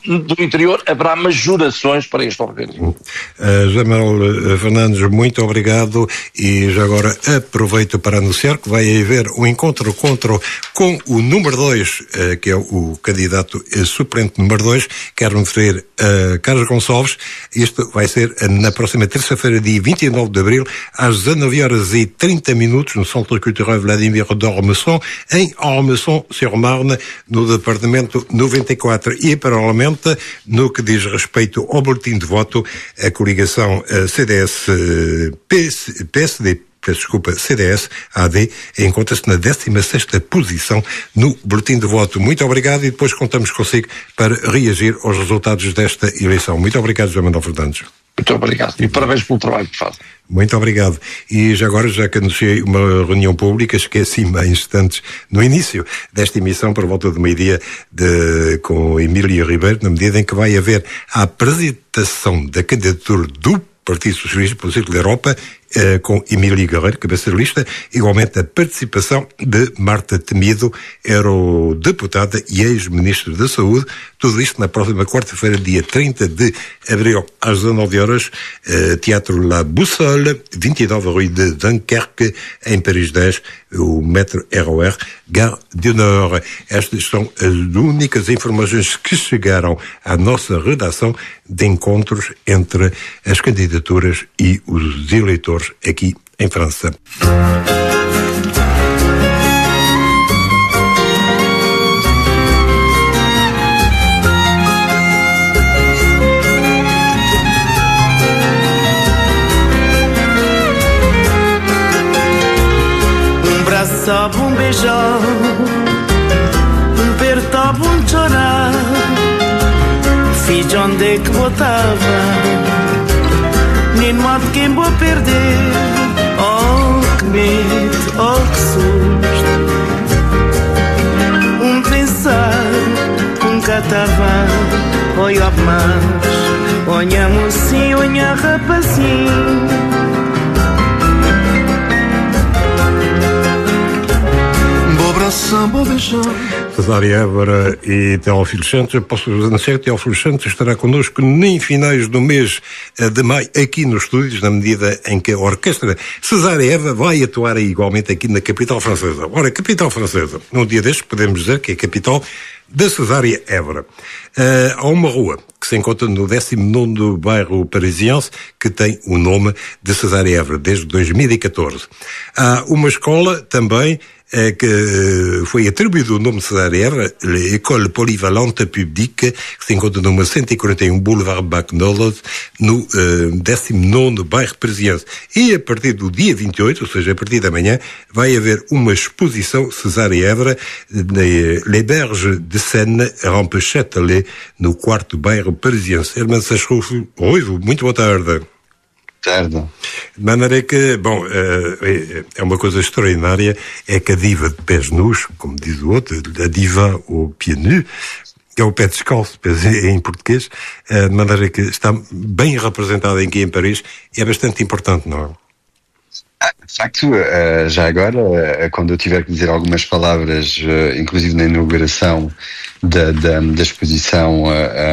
haverá majorações para este organismo. José Manuel Fernandes, muito obrigado, e já agora aproveito para anunciar que vai haver um encontro com o número 2, que é o candidato suplente número 2, quero referir a Carlos Gonçalves. Isto vai ser na próxima terça-feira, dia 29 de abril, às 19h30, no Centre Cultural Vladimir d'Ormesson, em Ormesson-sur-Marne, no Departamento 94. E, paralelamente, no que diz respeito ao boletim de voto, a coligação CDS-AD encontra-se na 16ª posição no boletim de voto. Muito obrigado, e depois contamos consigo para reagir aos resultados desta eleição. Muito obrigado, José Manuel Fernandes. Muito obrigado e parabéns pelo trabalho que fazem. Muito obrigado. E já agora, já que anunciei uma reunião pública, esqueci-me há instantes, no início desta emissão, por volta de meio-dia, com Emília Ribeiro, na medida em que vai haver a apresentação da candidatura do Partido Socialista pelo Círculo da Europa, com Emília Guerreiro, cabeça de lista, igualmente a participação de Marta Temido, eurodeputada e ex-ministra da Saúde. Tudo isto na próxima quarta-feira, dia 30 de abril, às 19h, Teatro La Boussole, 29 Rue de Dunkerque, em Paris 10, o metro RER, Gare du Nord. Estas são as únicas informações que chegaram à nossa redação de encontros entre as candidaturas e os eleitores aqui em França. Um braço, um beijão, um perto, um chorar. Fiz onde é que botava, nem modo quem vou perder. Oh, que medo, oh, que susto. Um pensar, um catavã. Oi, ó, mas olha mocinho, olha rapazinho. Bo bração, bo beijão. Cesária Évora e Teófilo Santos. Posso anunciar que Teófilo Santos estará connosco em finais do mês de maio aqui nos estúdios, na medida em que a orquestra Cesária Évora vai atuar igualmente aqui na capital francesa. Ora, capital francesa, num dia destes podemos dizer que é a capital da Cesária Évora. Há uma rua que se encontra no 19º bairro parisiense que tem o nome de Cesária Évora desde 2014. Há uma escola também que foi atribuído o nome de César Évora, l'École Polyvalente Publique, que se encontra no 141 Boulevard Macdonald, no 19º bairro parisiense. E a partir do dia 28, ou seja, a partir da manhã, vai haver uma exposição César Évora, Les Berges de Seine, Rampe Châtelet, no 4º bairro parisiense. Hermano Sérgio Ruivo, muito boa tarde. Tarde. De maneira que, bom, é uma coisa extraordinária, é que a diva de pés nus, como diz o outro, a diva au pied nu, que é o pé descalço, em português, de maneira que está bem representada aqui em Paris, e é bastante importante, não é? De facto, já agora, quando eu tiver que dizer algumas palavras, inclusive na inauguração da exposição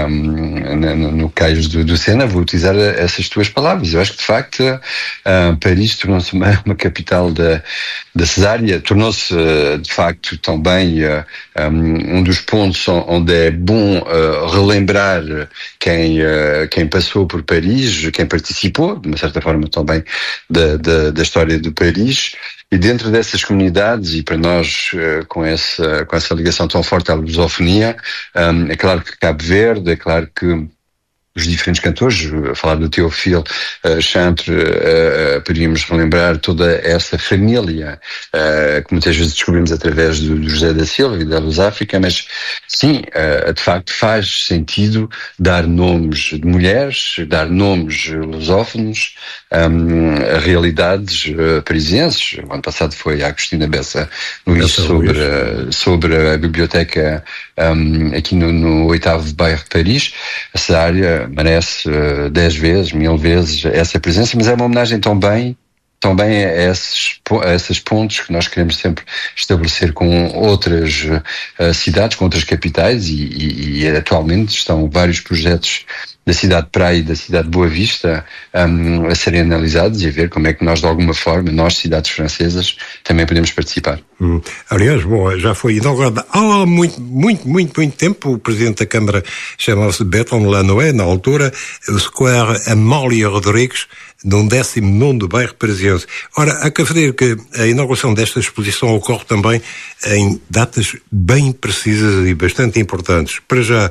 no Cais do Sena, vou utilizar essas tuas palavras. Eu acho que, de facto, Paris tornou-se uma capital da cesárea, tornou-se, de facto, também um dos pontos onde é bom relembrar quem passou por Paris, quem participou, de uma certa forma, também da história de Paris. E dentro dessas comunidades, e para nós com essa ligação tão forte à lusofonia, é claro que Cabo Verde, é claro que os diferentes cantores, a falar do Théophile Chantre, podíamos relembrar toda essa família que muitas vezes descobrimos através do José da Silva e da Luz África, mas sim, de facto faz sentido dar nomes de mulheres, dar nomes lusófonos a realidades parisienses. O ano passado foi a Agostina Bessa Luís sobre a biblioteca aqui no 8º bairro de Paris. Essa área merece 10 vezes, 1000 vezes essa presença, mas é uma homenagem também a esses pontos que nós queremos sempre estabelecer com outras cidades, com outras capitais, e atualmente estão vários projetos da cidade de Praia e da cidade de Boa Vista a serem analisados e a ver como é que nós, de alguma forma, nós, cidades francesas, também podemos participar. Aliás, bom, já foi inaugurado há muito tempo. O Presidente da Câmara chamava-se Bertrand Lanoé, na altura, o Square Amália Rodrigues, no 19º bairro parisiense. Ora, há que referir que a inauguração desta exposição ocorre também em datas bem precisas e bastante importantes. Para já,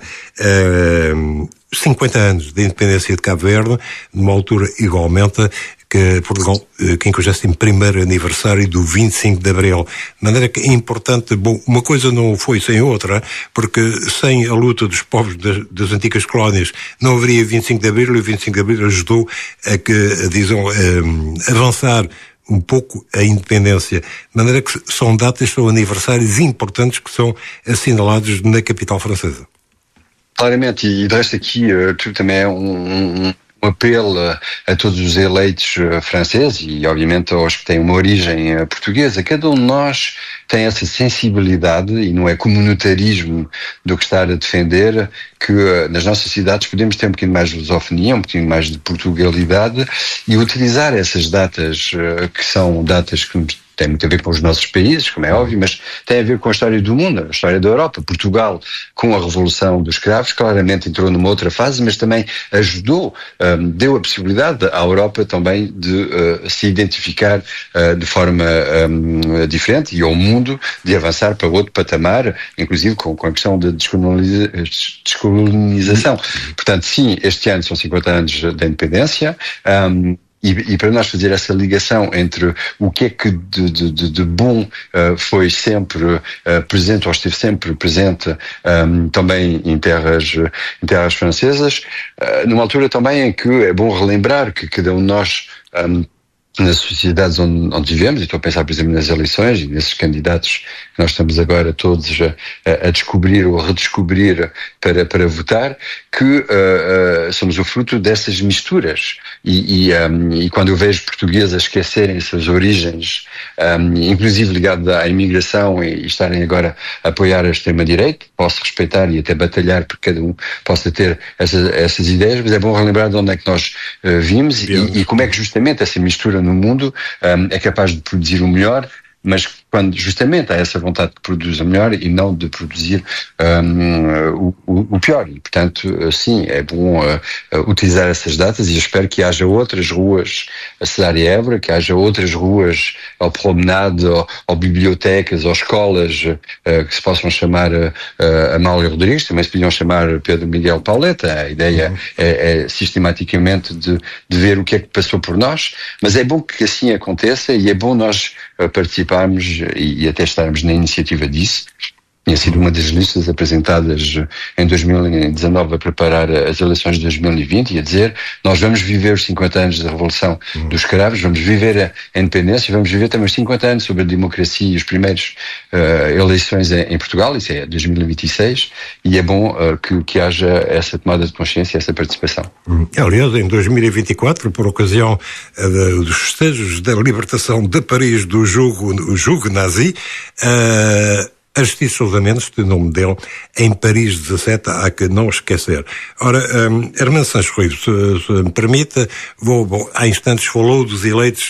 50 anos de independência de Cabo Verde, numa altura igualmente que Portugal, 51º aniversário do 25 de Abril. De maneira que é importante, bom, uma coisa não foi sem outra, porque sem a luta dos povos das antigas colónias não haveria 25 de Abril, e o 25 de Abril ajudou a que, avançar um pouco a independência. De maneira que são aniversários importantes que são assinalados na capital francesa. Claramente, e de resto aqui também é um apelo a todos os eleitos franceses e, obviamente, aos que têm uma origem portuguesa. Cada um de nós tem essa sensibilidade, e não é comunitarismo do que estar a defender, que nas nossas cidades podemos ter um bocadinho mais de lusofonia, um bocadinho mais de portugalidade, e utilizar essas datas, que são datas que tem muito a ver com os nossos países, como é óbvio, mas tem a ver com a história do mundo, a história da Europa. Portugal, com a Revolução dos Cravos, claramente entrou numa outra fase, mas também ajudou, deu a possibilidade à Europa também de se identificar de forma diferente, e ao mundo de avançar para outro patamar, inclusive com a questão da descolonização. Portanto, sim, este ano são 50 anos da independência, e para nós fazer essa ligação entre o que é que de bom foi sempre presente, ou esteve sempre presente também em terras francesas, numa altura também em que é bom relembrar que cada um de nós, nas sociedades onde vivemos, e estou a pensar, por exemplo, nas eleições e nesses candidatos que nós estamos agora todos a descobrir ou a redescobrir para votar, que somos o fruto dessas misturas. E quando eu vejo portugueses a esquecerem suas origens, inclusive ligado à imigração, e estarem agora a apoiar a extrema-direita, posso respeitar e até batalhar porque cada um possa ter essas ideias, mas é bom relembrar de onde é que nós vimos e como é que justamente essa mistura no mundo é capaz de produzir o melhor, mas quando justamente há essa vontade de produzir melhor e não de produzir o pior. E, portanto, sim, é bom utilizar essas datas, e eu espero que haja outras ruas a Cesária Évora, que haja outras ruas ao promenade, ou bibliotecas, ou escolas que se possam chamar Amália Rodrigues, também se podiam chamar Pedro Miguel Pauleta. A ideia é sistematicamente de ver o que é que passou por nós, mas é bom que assim aconteça, e é bom nós participarmos e até estarmos na iniciativa disso. Tinha sido uma das listas apresentadas em 2019 a preparar as eleições de 2020 e a dizer: nós vamos viver os 50 anos da Revolução dos Cravos, vamos viver a independência, vamos viver também os 50 anos sobre a democracia e os primeiros eleições em Portugal. Isso é 2026, e é bom que haja essa tomada de consciência, essa participação. Aliás, em 2024, por ocasião dos festejos da libertação de Paris do jugo nazi, a Justiça Sousa Mendes, de nome dele, em Paris 17, há que não esquecer. Ora, Armando Sanches Ruiz, se me permite, há instantes falou dos eleitos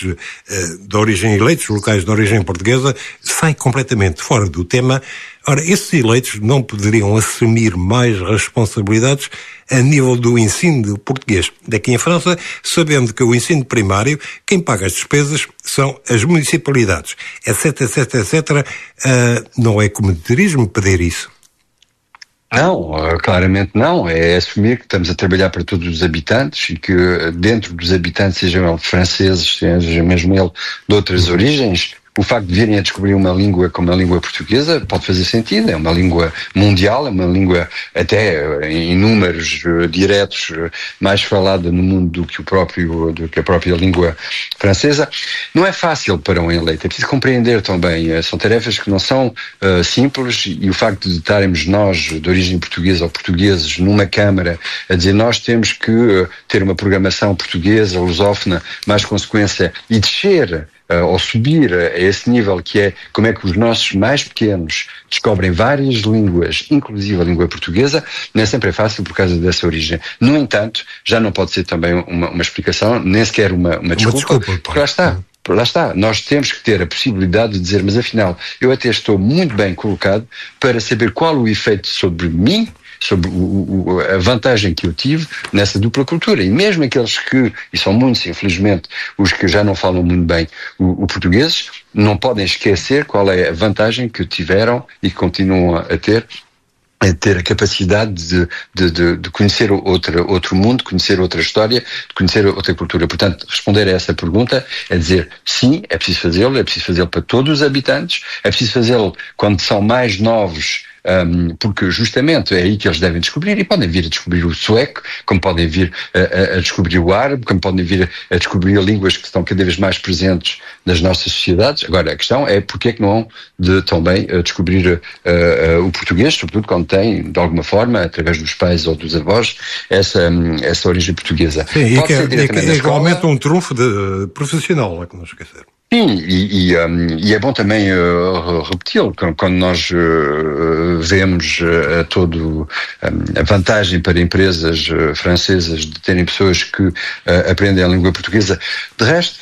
locais de origem portuguesa, sai completamente fora do tema. Ora, esses eleitos não poderiam assumir mais responsabilidades a nível do ensino português daqui em França, sabendo que o ensino primário, quem paga as despesas são as municipalidades, etc. Não é comoditarismo pedir isso? Não, claramente não. É assumir que estamos a trabalhar para todos os habitantes, e que dentro dos habitantes, sejam eles franceses, seja mesmo ele de outras origens, o facto de virem a descobrir uma língua como a língua portuguesa pode fazer sentido. É uma língua mundial, é uma língua até em números diretos mais falada no mundo do que a própria língua francesa. Não é fácil para um eleito, é preciso compreender também. São tarefas que não são simples, e o facto de estarmos nós, de origem portuguesa ou portugueses, numa Câmara a dizer nós temos que ter uma programação portuguesa, lusófona, mais consequência, e descer ou subir a esse nível, que é como é que os nossos mais pequenos descobrem várias línguas, inclusive a língua portuguesa, não é sempre fácil por causa dessa origem. No entanto, já não pode ser também uma explicação, nem sequer uma desculpa, porque lá está, nós temos que ter a possibilidade de dizer, mas afinal, eu até estou muito bem colocado para saber qual o efeito sobre mim, sobre a vantagem que eu tive nessa dupla cultura. E mesmo aqueles que, e são muitos, infelizmente, os que já não falam muito bem o português, não podem esquecer qual é a vantagem que tiveram e que continuam a ter a capacidade de conhecer outro mundo, conhecer outra história, de conhecer outra cultura. Portanto, responder a essa pergunta é dizer sim, é preciso fazê-lo para todos os habitantes, é preciso fazê-lo quando são mais novos, porque justamente é aí que eles devem descobrir, e podem vir a descobrir o sueco, como podem vir a descobrir o árabe, como podem vir a descobrir línguas que estão cada vez mais presentes nas nossas sociedades. Agora, a questão é porque é que não hão de também descobrir o português, sobretudo quando têm, de alguma forma, através dos pais ou dos avós, essa origem portuguesa. Sim, e que é igualmente um trunfo profissional, é que não esquecer. Sim, e é bom também repeti-lo, quando nós vemos a vantagem para empresas francesas de terem pessoas que aprendem a língua portuguesa. De resto,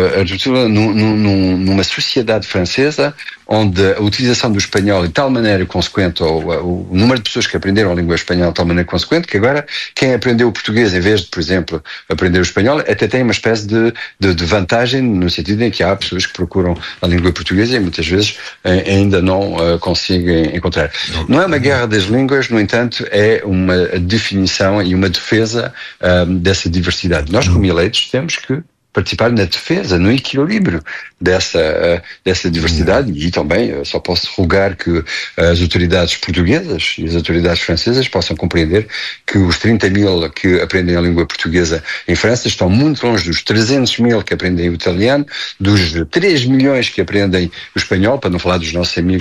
numa sociedade francesa, onde a utilização do espanhol de tal maneira consequente, ou o número de pessoas que aprenderam a língua espanhola de tal maneira consequente, que agora quem aprendeu o português, em vez de, por exemplo, aprender o espanhol, até tem uma espécie de vantagem, no sentido em que há pessoas que procuram a língua portuguesa e muitas vezes ainda não conseguem encontrar. Não é uma guerra das línguas, no entanto, é uma definição e uma defesa dessa diversidade. Nós, como eleitos, temos que participar na defesa, no equilíbrio dessa diversidade, e também só posso rogar que as autoridades portuguesas e as autoridades francesas possam compreender que os 30 mil que aprendem a língua portuguesa em França estão muito longe dos 300 mil que aprendem o italiano, dos 3 milhões que aprendem o espanhol, para não falar dos nossos amigos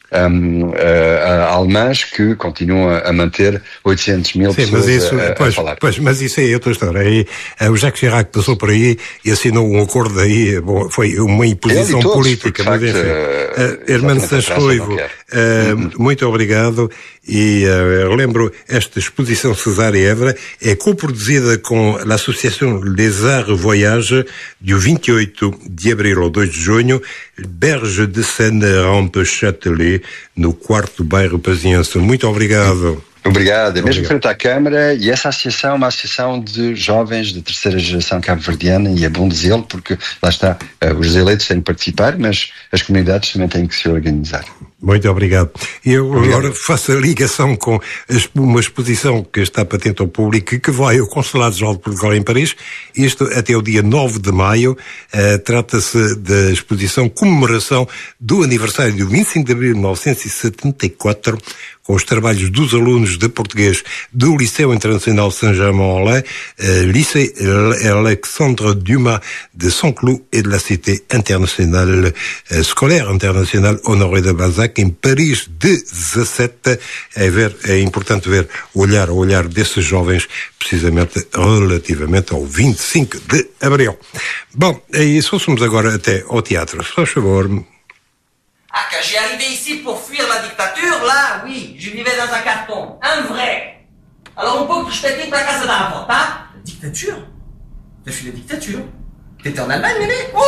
alemãs que continuam a manter 800.000 pessoas mas isso é outra história. Aí, o Jacques Chirac passou por aí e assinou um acordo aí, bom, foi uma imposição política, mas enfim. Hermano Sanches Ruivo, muito obrigado. E relembro, esta exposição César Évora é coproduzida com a Associação Les Arts Voyage, do 28 de abril ao 2 de junho, Berge de Seine, Rampe Châtelet, no 4º bairro Paziense. Muito obrigado. Obrigado. Mesmo frente à Câmara, e essa associação é uma associação de jovens de terceira geração cabo-verdiana, e é bom dizê-lo, porque lá está, os eleitos têm que participar, mas as comunidades também têm que se organizar. Muito obrigado. Eu agora faço a ligação com uma exposição que está patente ao público e que vai ao Consulado-Geral de Portugal em Paris, isto até o dia 9 de maio. Trata-se da exposição Comemoração do aniversário do 25 de abril de 1974, com os trabalhos dos alunos de português do Liceu Internacional Saint-Germain-en-Laye, Lycée Alexandre Dumas de Saint-Cloud et de la Cité Internationale Scolaire Internacional Honoré de Balzac, em Paris 17. É importante ver o olhar desses jovens, precisamente relativamente ao 25 de abril. Bom, e se fôssemos agora até ao teatro, se faz favor. Ah, quand j'ai arrivé ici pour fuir la dictature, là, oui, je vivais dans un carton. Un vrai. Alors, un pouco respecter pra casa da avó, tá? Dictature? T'as fui la dictature? T'étais en Allemagne, mémé? Oh!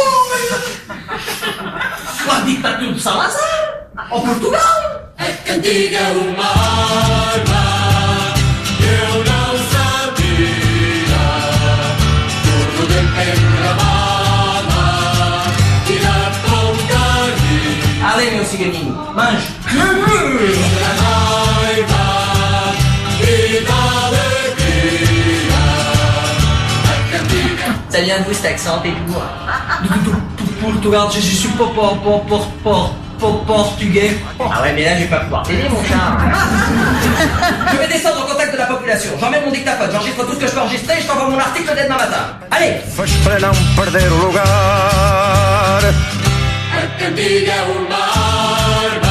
La dictature de Salazar? En Portugal? A cantiga uma arma, eu não sabia, tudo depende da bala e da pontaria. Allez, meu ciganinho, mange. Da raiva e da alegria, a cantiga. Ça vient d'où cet accent, t'es du Portugal, je suis pas portugais. Ah ouais, mais là, je vais pas pouvoir t'aider, mon chat. Je vais descendre au contact de la population. J'emmène mon dictaphone, j'enregistre tout ce que je peux enregistrer et je t'envoie mon article dès demain matin. Allez! Faz para não perder o lugar. A cantiga é uma arma.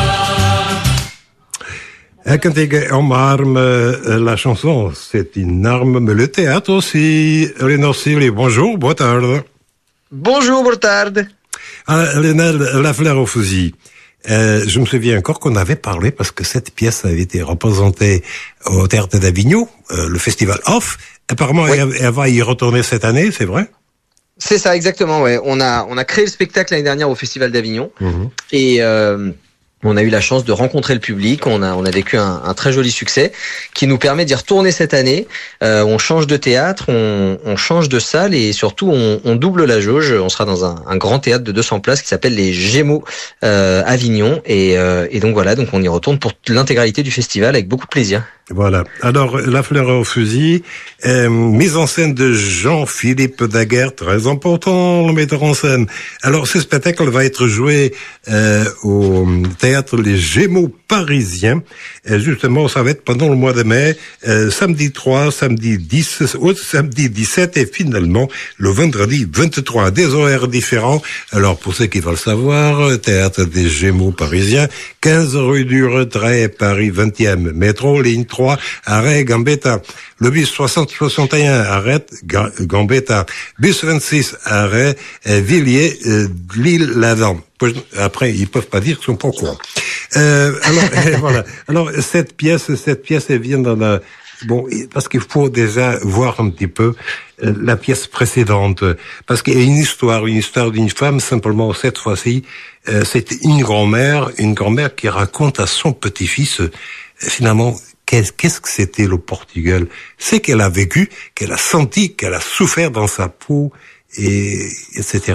A cantiga é uma arme, la chanson c'est une arme, mais le théâtre aussi. Léonore Sirly, bonjour, boa tarde. Bonjour, boa tarde. Léonore, La fleur au fusil. Je me souviens encore qu'on avait parlé, parce que cette pièce avait été représentée au Théâtre d'Avignon, le festival Off. Apparemment, oui. Elle va y retourner cette année, c'est vrai? C'est ça, exactement, ouais. On a créé le spectacle l'année dernière au Festival d'Avignon. Et on a eu la chance de rencontrer le public. On a vécu un très joli succès qui nous permet d'y retourner cette année. On change de théâtre, on change de salle et surtout on double la jauge. On sera dans un grand théâtre de 200 places qui s'appelle les Gémeaux Avignon. Et donc voilà, donc on y retourne pour l'intégralité du festival avec beaucoup de plaisir. Voilà. Alors, La fleur au fusil, mise en scène de Jean-Philippe Daguerre, très important, le metteur en scène. Alors, ce spectacle va être joué au théâtre Les Gémeaux Parisiens. Et justement, ça va être pendant le mois de mai, samedi 3, samedi 10, samedi 17 et finalement le vendredi 23. Des horaires différents. Alors, pour ceux qui veulent savoir, théâtre des Gémeaux Parisiens, 15 rue du Retrait, Paris 20e, métro, ligne 3, arrêt Gambetta. Le bus 60-61, arrête Gambetta. Bus 26, arrêt Villiers, Lille-Ladan. Après, ils peuvent pas dire qu'ils sont pas au courant. Alors, voilà. Alors, cette pièce, elle vient dans la... Bon, parce qu'il faut déjà voir un petit peu la pièce précédente, parce qu'il y a une histoire d'une femme, simplement cette fois-ci, c'est une grand-mère qui raconte à son petit-fils, finalement, qu'est-ce que c'était le Portugal? C'est qu'elle a vécu, qu'elle a senti, qu'elle a souffert dans sa peau, etc.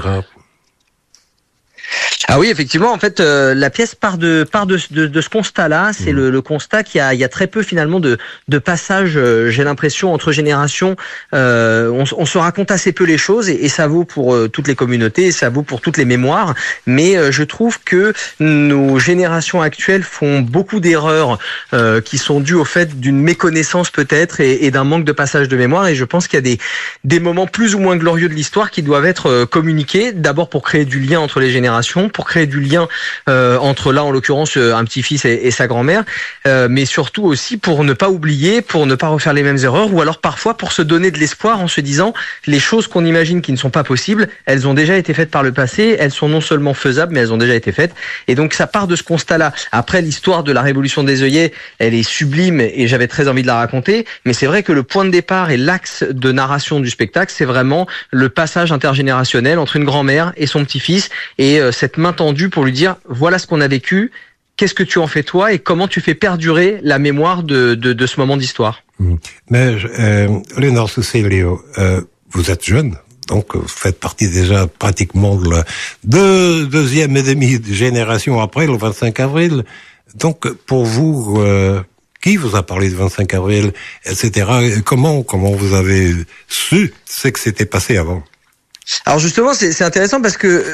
Ah oui, effectivement, en fait, la pièce part de ce constat-là. C'est le constat qu'il y a très peu finalement de passages. J'ai l'impression entre générations, on se raconte assez peu les choses et ça vaut pour toutes les communautés, ça vaut pour toutes les mémoires. Mais je trouve que nos générations actuelles font beaucoup d'erreurs qui sont dues au fait d'une méconnaissance peut-être et d'un manque de passage de mémoire. Et je pense qu'il y a des moments plus ou moins glorieux de l'histoire qui doivent être communiqués. D'abord pour créer du lien entre les générations, pour pour créer du lien entre, là en l'occurrence, un petit-fils et sa grand-mère, mais surtout aussi pour ne pas oublier, pour ne pas refaire les mêmes erreurs, ou alors parfois pour se donner de l'espoir en se disant les choses qu'on imagine qui ne sont pas possibles, elles ont déjà été faites par le passé, elles sont non seulement faisables, mais elles ont déjà été faites. Et donc ça part de ce constat-là. Après, l'histoire de la révolution des œillets, elle est sublime et j'avais très envie de la raconter, mais c'est vrai que le point de départ et l'axe de narration du spectacle, c'est vraiment le passage intergénérationnel entre une grand-mère et son petit-fils, et cette main tendue pour lui dire voilà ce qu'on a vécu, qu'est-ce que tu en fais toi et comment tu fais perdurer la mémoire de ce moment d'histoire. Mais Léonore Cecilio, vous êtes jeune, donc vous faites partie déjà pratiquement de deuxième et demi génération après le 25 avril. Donc pour vous, qui vous a parlé de 25 avril, etc. Comment vous avez su ce que s'était passé avant? Alors justement, c'est intéressant parce que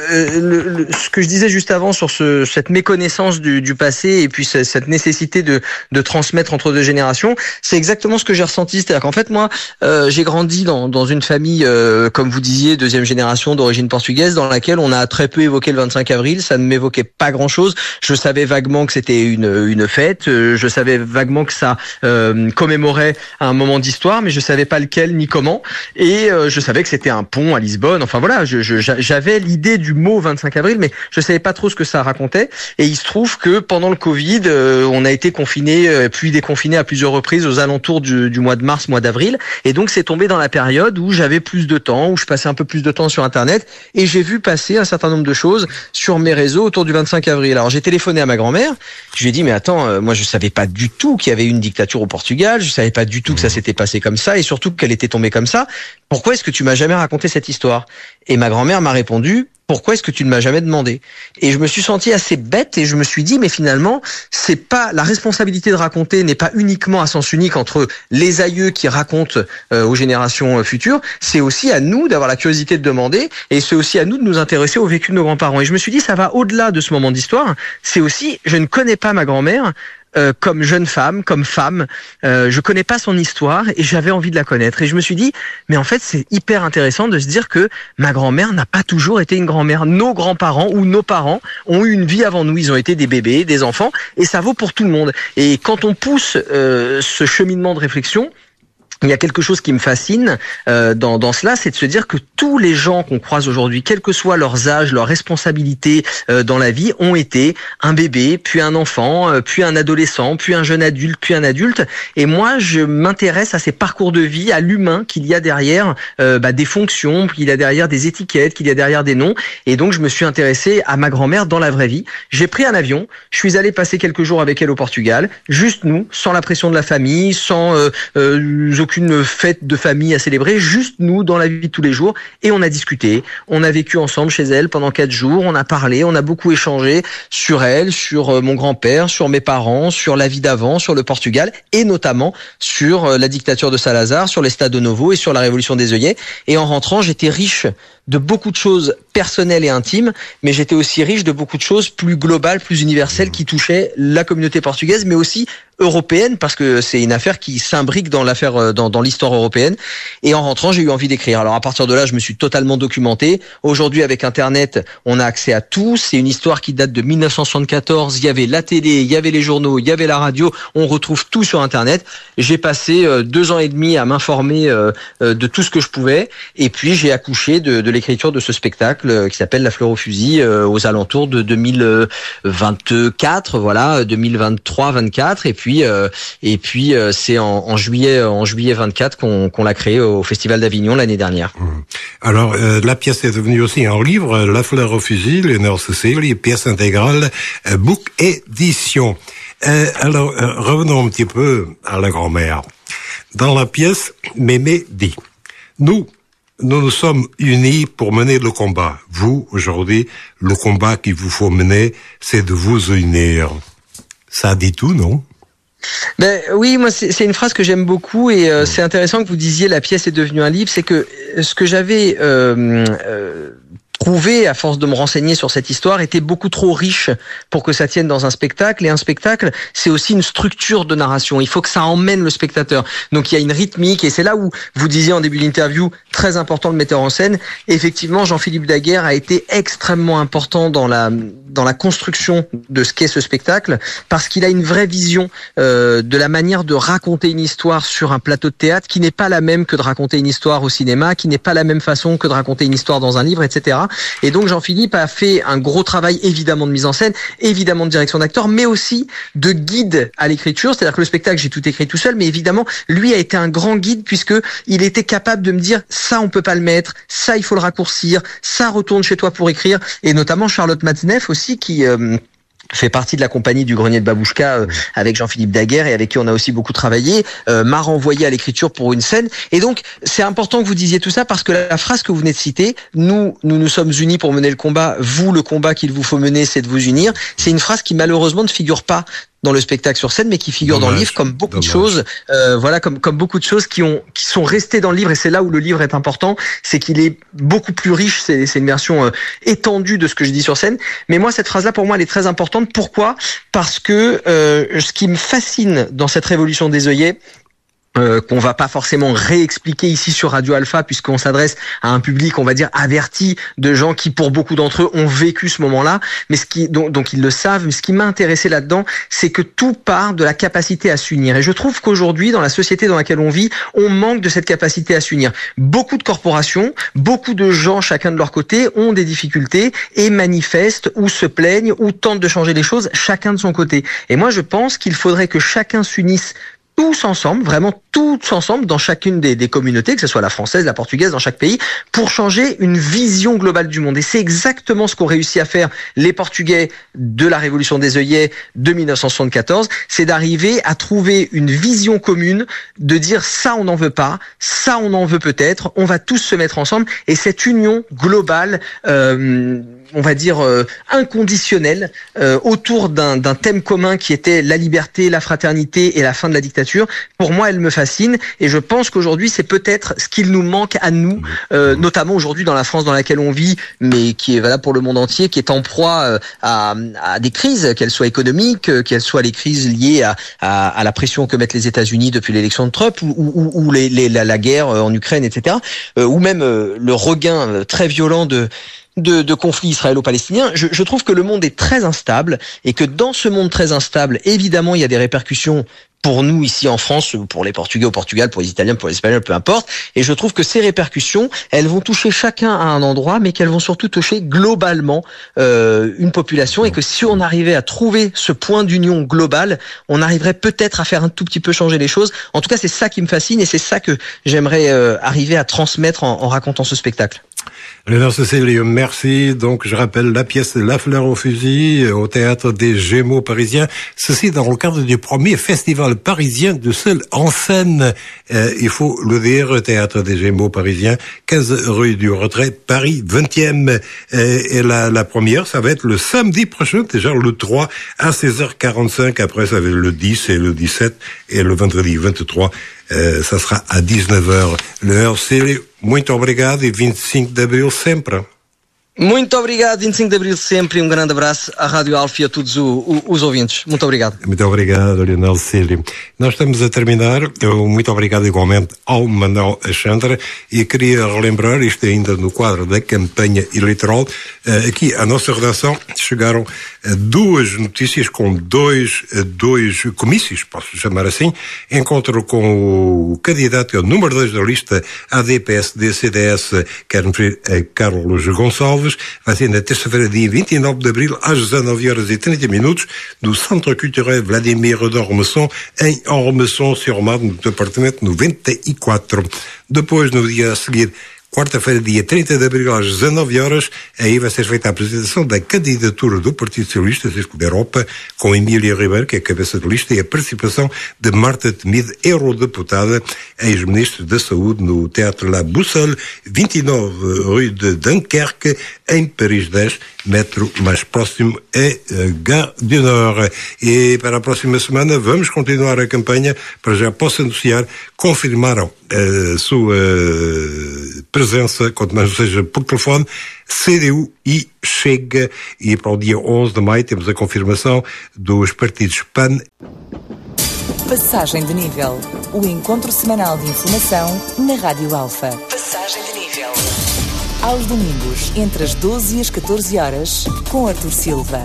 ce que je disais juste avant sur cette méconnaissance du passé et puis cette nécessité de transmettre entre deux générations, c'est exactement ce que j'ai ressenti. C'est-à-dire qu'en fait, moi, j'ai grandi dans une famille, comme vous disiez, deuxième génération d'origine portugaise, dans laquelle on a très peu évoqué le 25 avril. Ça ne m'évoquait pas grand-chose. Je savais vaguement que c'était une fête. Je savais vaguement que ça commémorait un moment d'histoire, mais je savais pas lequel ni comment. Et je savais que c'était un pont à Lisbonne. Enfin voilà, j'avais l'idée du mot 25 avril, mais je savais pas trop ce que ça racontait. Et il se trouve que pendant le Covid, on a été confinés, puis déconfinés à plusieurs reprises aux alentours du mois de mars, mois d'avril. Et donc c'est tombé dans la période où j'avais plus de temps, où je passais un peu plus de temps sur Internet, et j'ai vu passer un certain nombre de choses sur mes réseaux autour du 25 avril. Alors j'ai téléphoné à ma grand-mère, je lui ai dit mais attends, moi je savais pas du tout qu'il y avait une dictature au Portugal, je savais pas du tout que ça s'était passé comme ça, et surtout qu'elle était tombée comme ça. Pourquoi est-ce que tu m'as jamais raconté cette histoire? Et ma grand-mère m'a répondu, pourquoi est-ce que tu ne m'as jamais demandé? Et je me suis senti assez bête et je me suis dit, mais finalement, c'est pas, la responsabilité de raconter n'est pas uniquement à sens unique entre les aïeux qui racontent aux générations futures, c'est aussi à nous d'avoir la curiosité de demander, et c'est aussi à nous de nous intéresser au vécu de nos grands-parents. Et je me suis dit, ça va au-delà de ce moment d'histoire, c'est aussi, je ne connais pas ma grand-mère, comme jeune femme, comme femme, je connais pas son histoire et j'avais envie de la connaître. Et je me suis dit, mais en fait c'est hyper intéressant de se dire que ma grand-mère n'a pas toujours été une grand-mère. Nos grands-parents ou nos parents ont eu une vie avant nous, ils ont été des bébés, des enfants, et ça vaut pour tout le monde. Et quand on pousse ce cheminement de réflexion, il y a quelque chose qui me fascine dans cela, c'est de se dire que tous les gens qu'on croise aujourd'hui, quel que soit leurs âges, leurs responsabilités dans la vie, ont été un bébé, puis un enfant, puis un adolescent, puis un jeune adulte, puis un adulte. Et moi, je m'intéresse à ces parcours de vie, à l'humain qu'il y a derrière des fonctions, qu'il y a derrière des étiquettes, qu'il y a derrière des noms. Et donc, je me suis intéressé à ma grand-mère dans la vraie vie. J'ai pris un avion, je suis allé passer quelques jours avec elle au Portugal, juste nous, sans la pression de la famille, sans aucune fête de famille à célébrer, juste nous dans la vie de tous les jours, et on a discuté, on a vécu ensemble chez elle pendant 4 jours, on a parlé, on a beaucoup échangé sur elle, sur mon grand-père, sur mes parents, sur la vie d'avant, sur le Portugal, et notamment sur la dictature de Salazar, sur l'Estado Novo et sur la révolution des œillets. Et en rentrant, j'étais riche de beaucoup de choses personnelles et intimes, mais j'étais aussi riche de beaucoup de choses plus globales, plus universelles, qui touchaient la communauté portugaise, mais aussi européenne, parce que c'est une affaire qui s'imbrique dans l'affaire, dans l'histoire européenne. Et en rentrant, j'ai eu envie d'écrire. Alors à partir de là, je me suis totalement documenté. Aujourd'hui, avec Internet, on a accès à tout. C'est une histoire qui date de 1974. Il y avait la télé, il y avait les journaux, il y avait la radio. On retrouve tout sur Internet. J'ai passé 2 ans et demi à m'informer de tout ce que je pouvais. Et puis, j'ai accouché de l'écriture de ce spectacle qui s'appelle La Fleur au fusil aux alentours de 2024, voilà, 2023-24. Et puis c'est en juillet 24 qu'on l'a créé au Festival d'Avignon l'année dernière. Alors la pièce est devenue aussi un livre, La Fleur au fusil, Léonore Cecilio, pièce intégrale, book édition. Alors revenons un petit peu à la grand-mère. Dans la pièce, Mémé dit: nous nous sommes unis pour mener le combat. Vous, aujourd'hui, le combat qu'il vous faut mener, c'est de vous unir. Ça dit tout, non? Ben oui, moi c'est une phrase que j'aime beaucoup, et c'est intéressant que vous disiez la pièce est devenue un livre. C'est que ce que j'avais trouvais, à force de me renseigner sur cette histoire, était beaucoup trop riche pour que ça tienne dans un spectacle. Et un spectacle, c'est aussi une structure de narration. Il faut que ça emmène le spectateur. Donc il y a une rythmique, et c'est là où vous disiez en début d'interview, très important le metteur en scène. Et effectivement, Jean-Philippe Daguerre a été extrêmement important dans la construction de ce qu'est ce spectacle, parce qu'il a une vraie vision de la manière de raconter une histoire sur un plateau de théâtre qui n'est pas la même que de raconter une histoire au cinéma, qui n'est pas la même façon que de raconter une histoire dans un livre, etc. Et donc Jean-Philippe a fait un gros travail évidemment de mise en scène, évidemment de direction d'acteur, mais aussi de guide à l'écriture. C'est-à-dire que le spectacle, j'ai tout écrit tout seul, mais évidemment, lui a été un grand guide, puisque il était capable de me dire ça on peut pas le mettre, ça il faut le raccourcir, ça retourne chez toi pour écrire. Et notamment Charlotte Matzneff aussi, qui fait partie de la compagnie du Grenier de Babouchka avec Jean-Philippe Daguerre, et avec qui on a aussi beaucoup travaillé, m'a renvoyé à l'écriture pour une scène. Et donc, c'est important que vous disiez tout ça, parce que la phrase que vous venez de citer, nous sommes unis pour mener le combat, vous, le combat qu'il vous faut mener, c'est de vous unir, c'est une phrase qui malheureusement ne figure pas dans le spectacle sur scène, mais qui figure dans le livre, comme beaucoup de choses, comme beaucoup de choses qui sont restées dans le livre. Et c'est là où le livre est important, c'est qu'il est beaucoup plus riche. C'est une version étendue de ce que je dis sur scène. Mais moi, cette phrase-là, pour moi, elle est très importante. Pourquoi ? Parce que ce qui me fascine dans cette révolution des œillets, qu'on va pas forcément réexpliquer ici sur Radio Alpha, puisqu'on s'adresse à un public, on va dire, averti, de gens qui, pour beaucoup d'entre eux, ont vécu ce moment-là, mais donc ils le savent. Mais ce qui m'a intéressé là-dedans, c'est que tout part de la capacité à s'unir. Et je trouve qu'aujourd'hui, dans la société dans laquelle on vit, on manque de cette capacité à s'unir. Beaucoup de corporations, beaucoup de gens, chacun de leur côté, ont des difficultés et manifestent ou se plaignent ou tentent de changer les choses, chacun de son côté. Et moi, je pense qu'il faudrait que chacun s'unisse tous ensemble, vraiment tous ensemble, dans chacune des communautés, que ce soit la française, la portugaise, dans chaque pays, pour changer une vision globale du monde. Et c'est exactement ce qu'ont réussi à faire les Portugais de la Révolution des œillets de 1974, c'est d'arriver à trouver une vision commune, de dire ça on n'en veut pas, ça on en veut peut-être, on va tous se mettre ensemble, et cette union globale, on va dire inconditionnelle, autour d'un thème commun qui était la liberté, la fraternité et la fin de la dictature. Pour moi, elle me fascine, et je pense qu'aujourd'hui, c'est peut-être ce qu'il nous manque à nous, notamment aujourd'hui dans la France dans laquelle on vit, mais qui est valable pour le monde entier, qui est en proie à des crises, qu'elles soient économiques, qu'elles soient les crises liées à la pression que mettent les États-Unis depuis l'élection de Trump, ou la guerre en Ukraine, etc., ou même le regain très violent de conflits israélo-palestiniens. Je trouve que le monde est très instable, et que dans ce monde très instable, évidemment, il y a des répercussions pour nous ici en France, pour les Portugais au Portugal, pour les Italiens, pour les Espagnols, peu importe. Et je trouve que ces répercussions, elles vont toucher chacun à un endroit, mais qu'elles vont surtout toucher globalement une population, et que si on arrivait à trouver ce point d'union global, on arriverait peut-être à faire un tout petit peu changer les choses. En tout cas, c'est ça qui me fascine, et c'est ça que j'aimerais arriver à transmettre en racontant ce spectacle. Léonard Cécile, merci. Donc, je rappelle la pièce La Fleur au fusil au Théâtre des Gémeaux parisiens. Ceci dans le cadre du premier festival parisien de seul en scène. Il faut le dire, Théâtre des Gémeaux parisiens, 15 rue du Retrait, Paris, 20e. Et la première, ça va être le samedi prochain, déjà le 3 à 16h45. Après, ça va être le 10 et le 17. Et le vendredi 23, ça sera à 19h. Léonard Cécile, muito obrigado e 25 de abril sempre. Muito obrigado, 25 de abril sempre, um grande abraço à Rádio Alfa e a todos os ouvintes. Muito obrigado. Muito obrigado, Leonel Cílio. Nós estamos a terminar. Muito obrigado igualmente ao Manuel Alexandre, e queria relembrar, isto ainda no quadro da campanha eleitoral, aqui à nossa redação chegaram duas notícias com dois comícios, posso chamar assim. Encontro com o candidato, é o número 2 da lista AD-PSD-CDS, quero referir a Carlos Gonçalves. Vai ser na terça-feira, dia 29 de abril, às 19h30, no Centro Culturel Vladimir d'Ormesson, em Ormesson-sur-Marne, no departamento 94. Depois, no dia a seguir, quarta-feira, dia 30 de abril, às 19h, aí vai ser feita a apresentação da candidatura do Partido Socialista da Europa, com Emília Ribeiro, que é a cabeça de lista, e a participação de Marta Temide, eurodeputada, ex-ministro da Saúde, no Teatro La Boussole, 29 rue de Dunkerque, em Paris 10, metro mais próximo é Gare du Nord. E para a próxima semana vamos continuar a campanha. Para já posso anunciar, confirmaram a sua presença, quanto mais seja por telefone, CDU e Chega. E para o dia 11 de maio temos a confirmação dos partidos PAN. Passagem de nível. O encontro semanal de informação na Rádio Alfa. Passagem de nível. Aos domingos, entre as 12 e as 14 horas, com Artur Silva.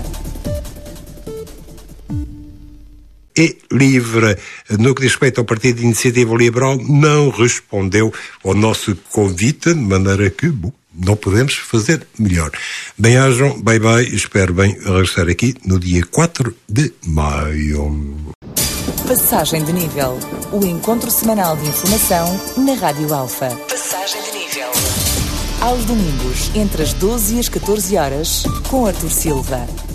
É livre. No que diz respeito ao Partido de Iniciativa Liberal, não respondeu ao nosso convite, de maneira que, não podemos fazer melhor. Bem-ajam, bye-bye, espero bem regressar aqui no dia 4 de maio. Passagem de nível. O encontro semanal de informação na Rádio Alfa. Passagem de nível. Aos domingos, entre as 12 e as 14 horas, com Artur Silva.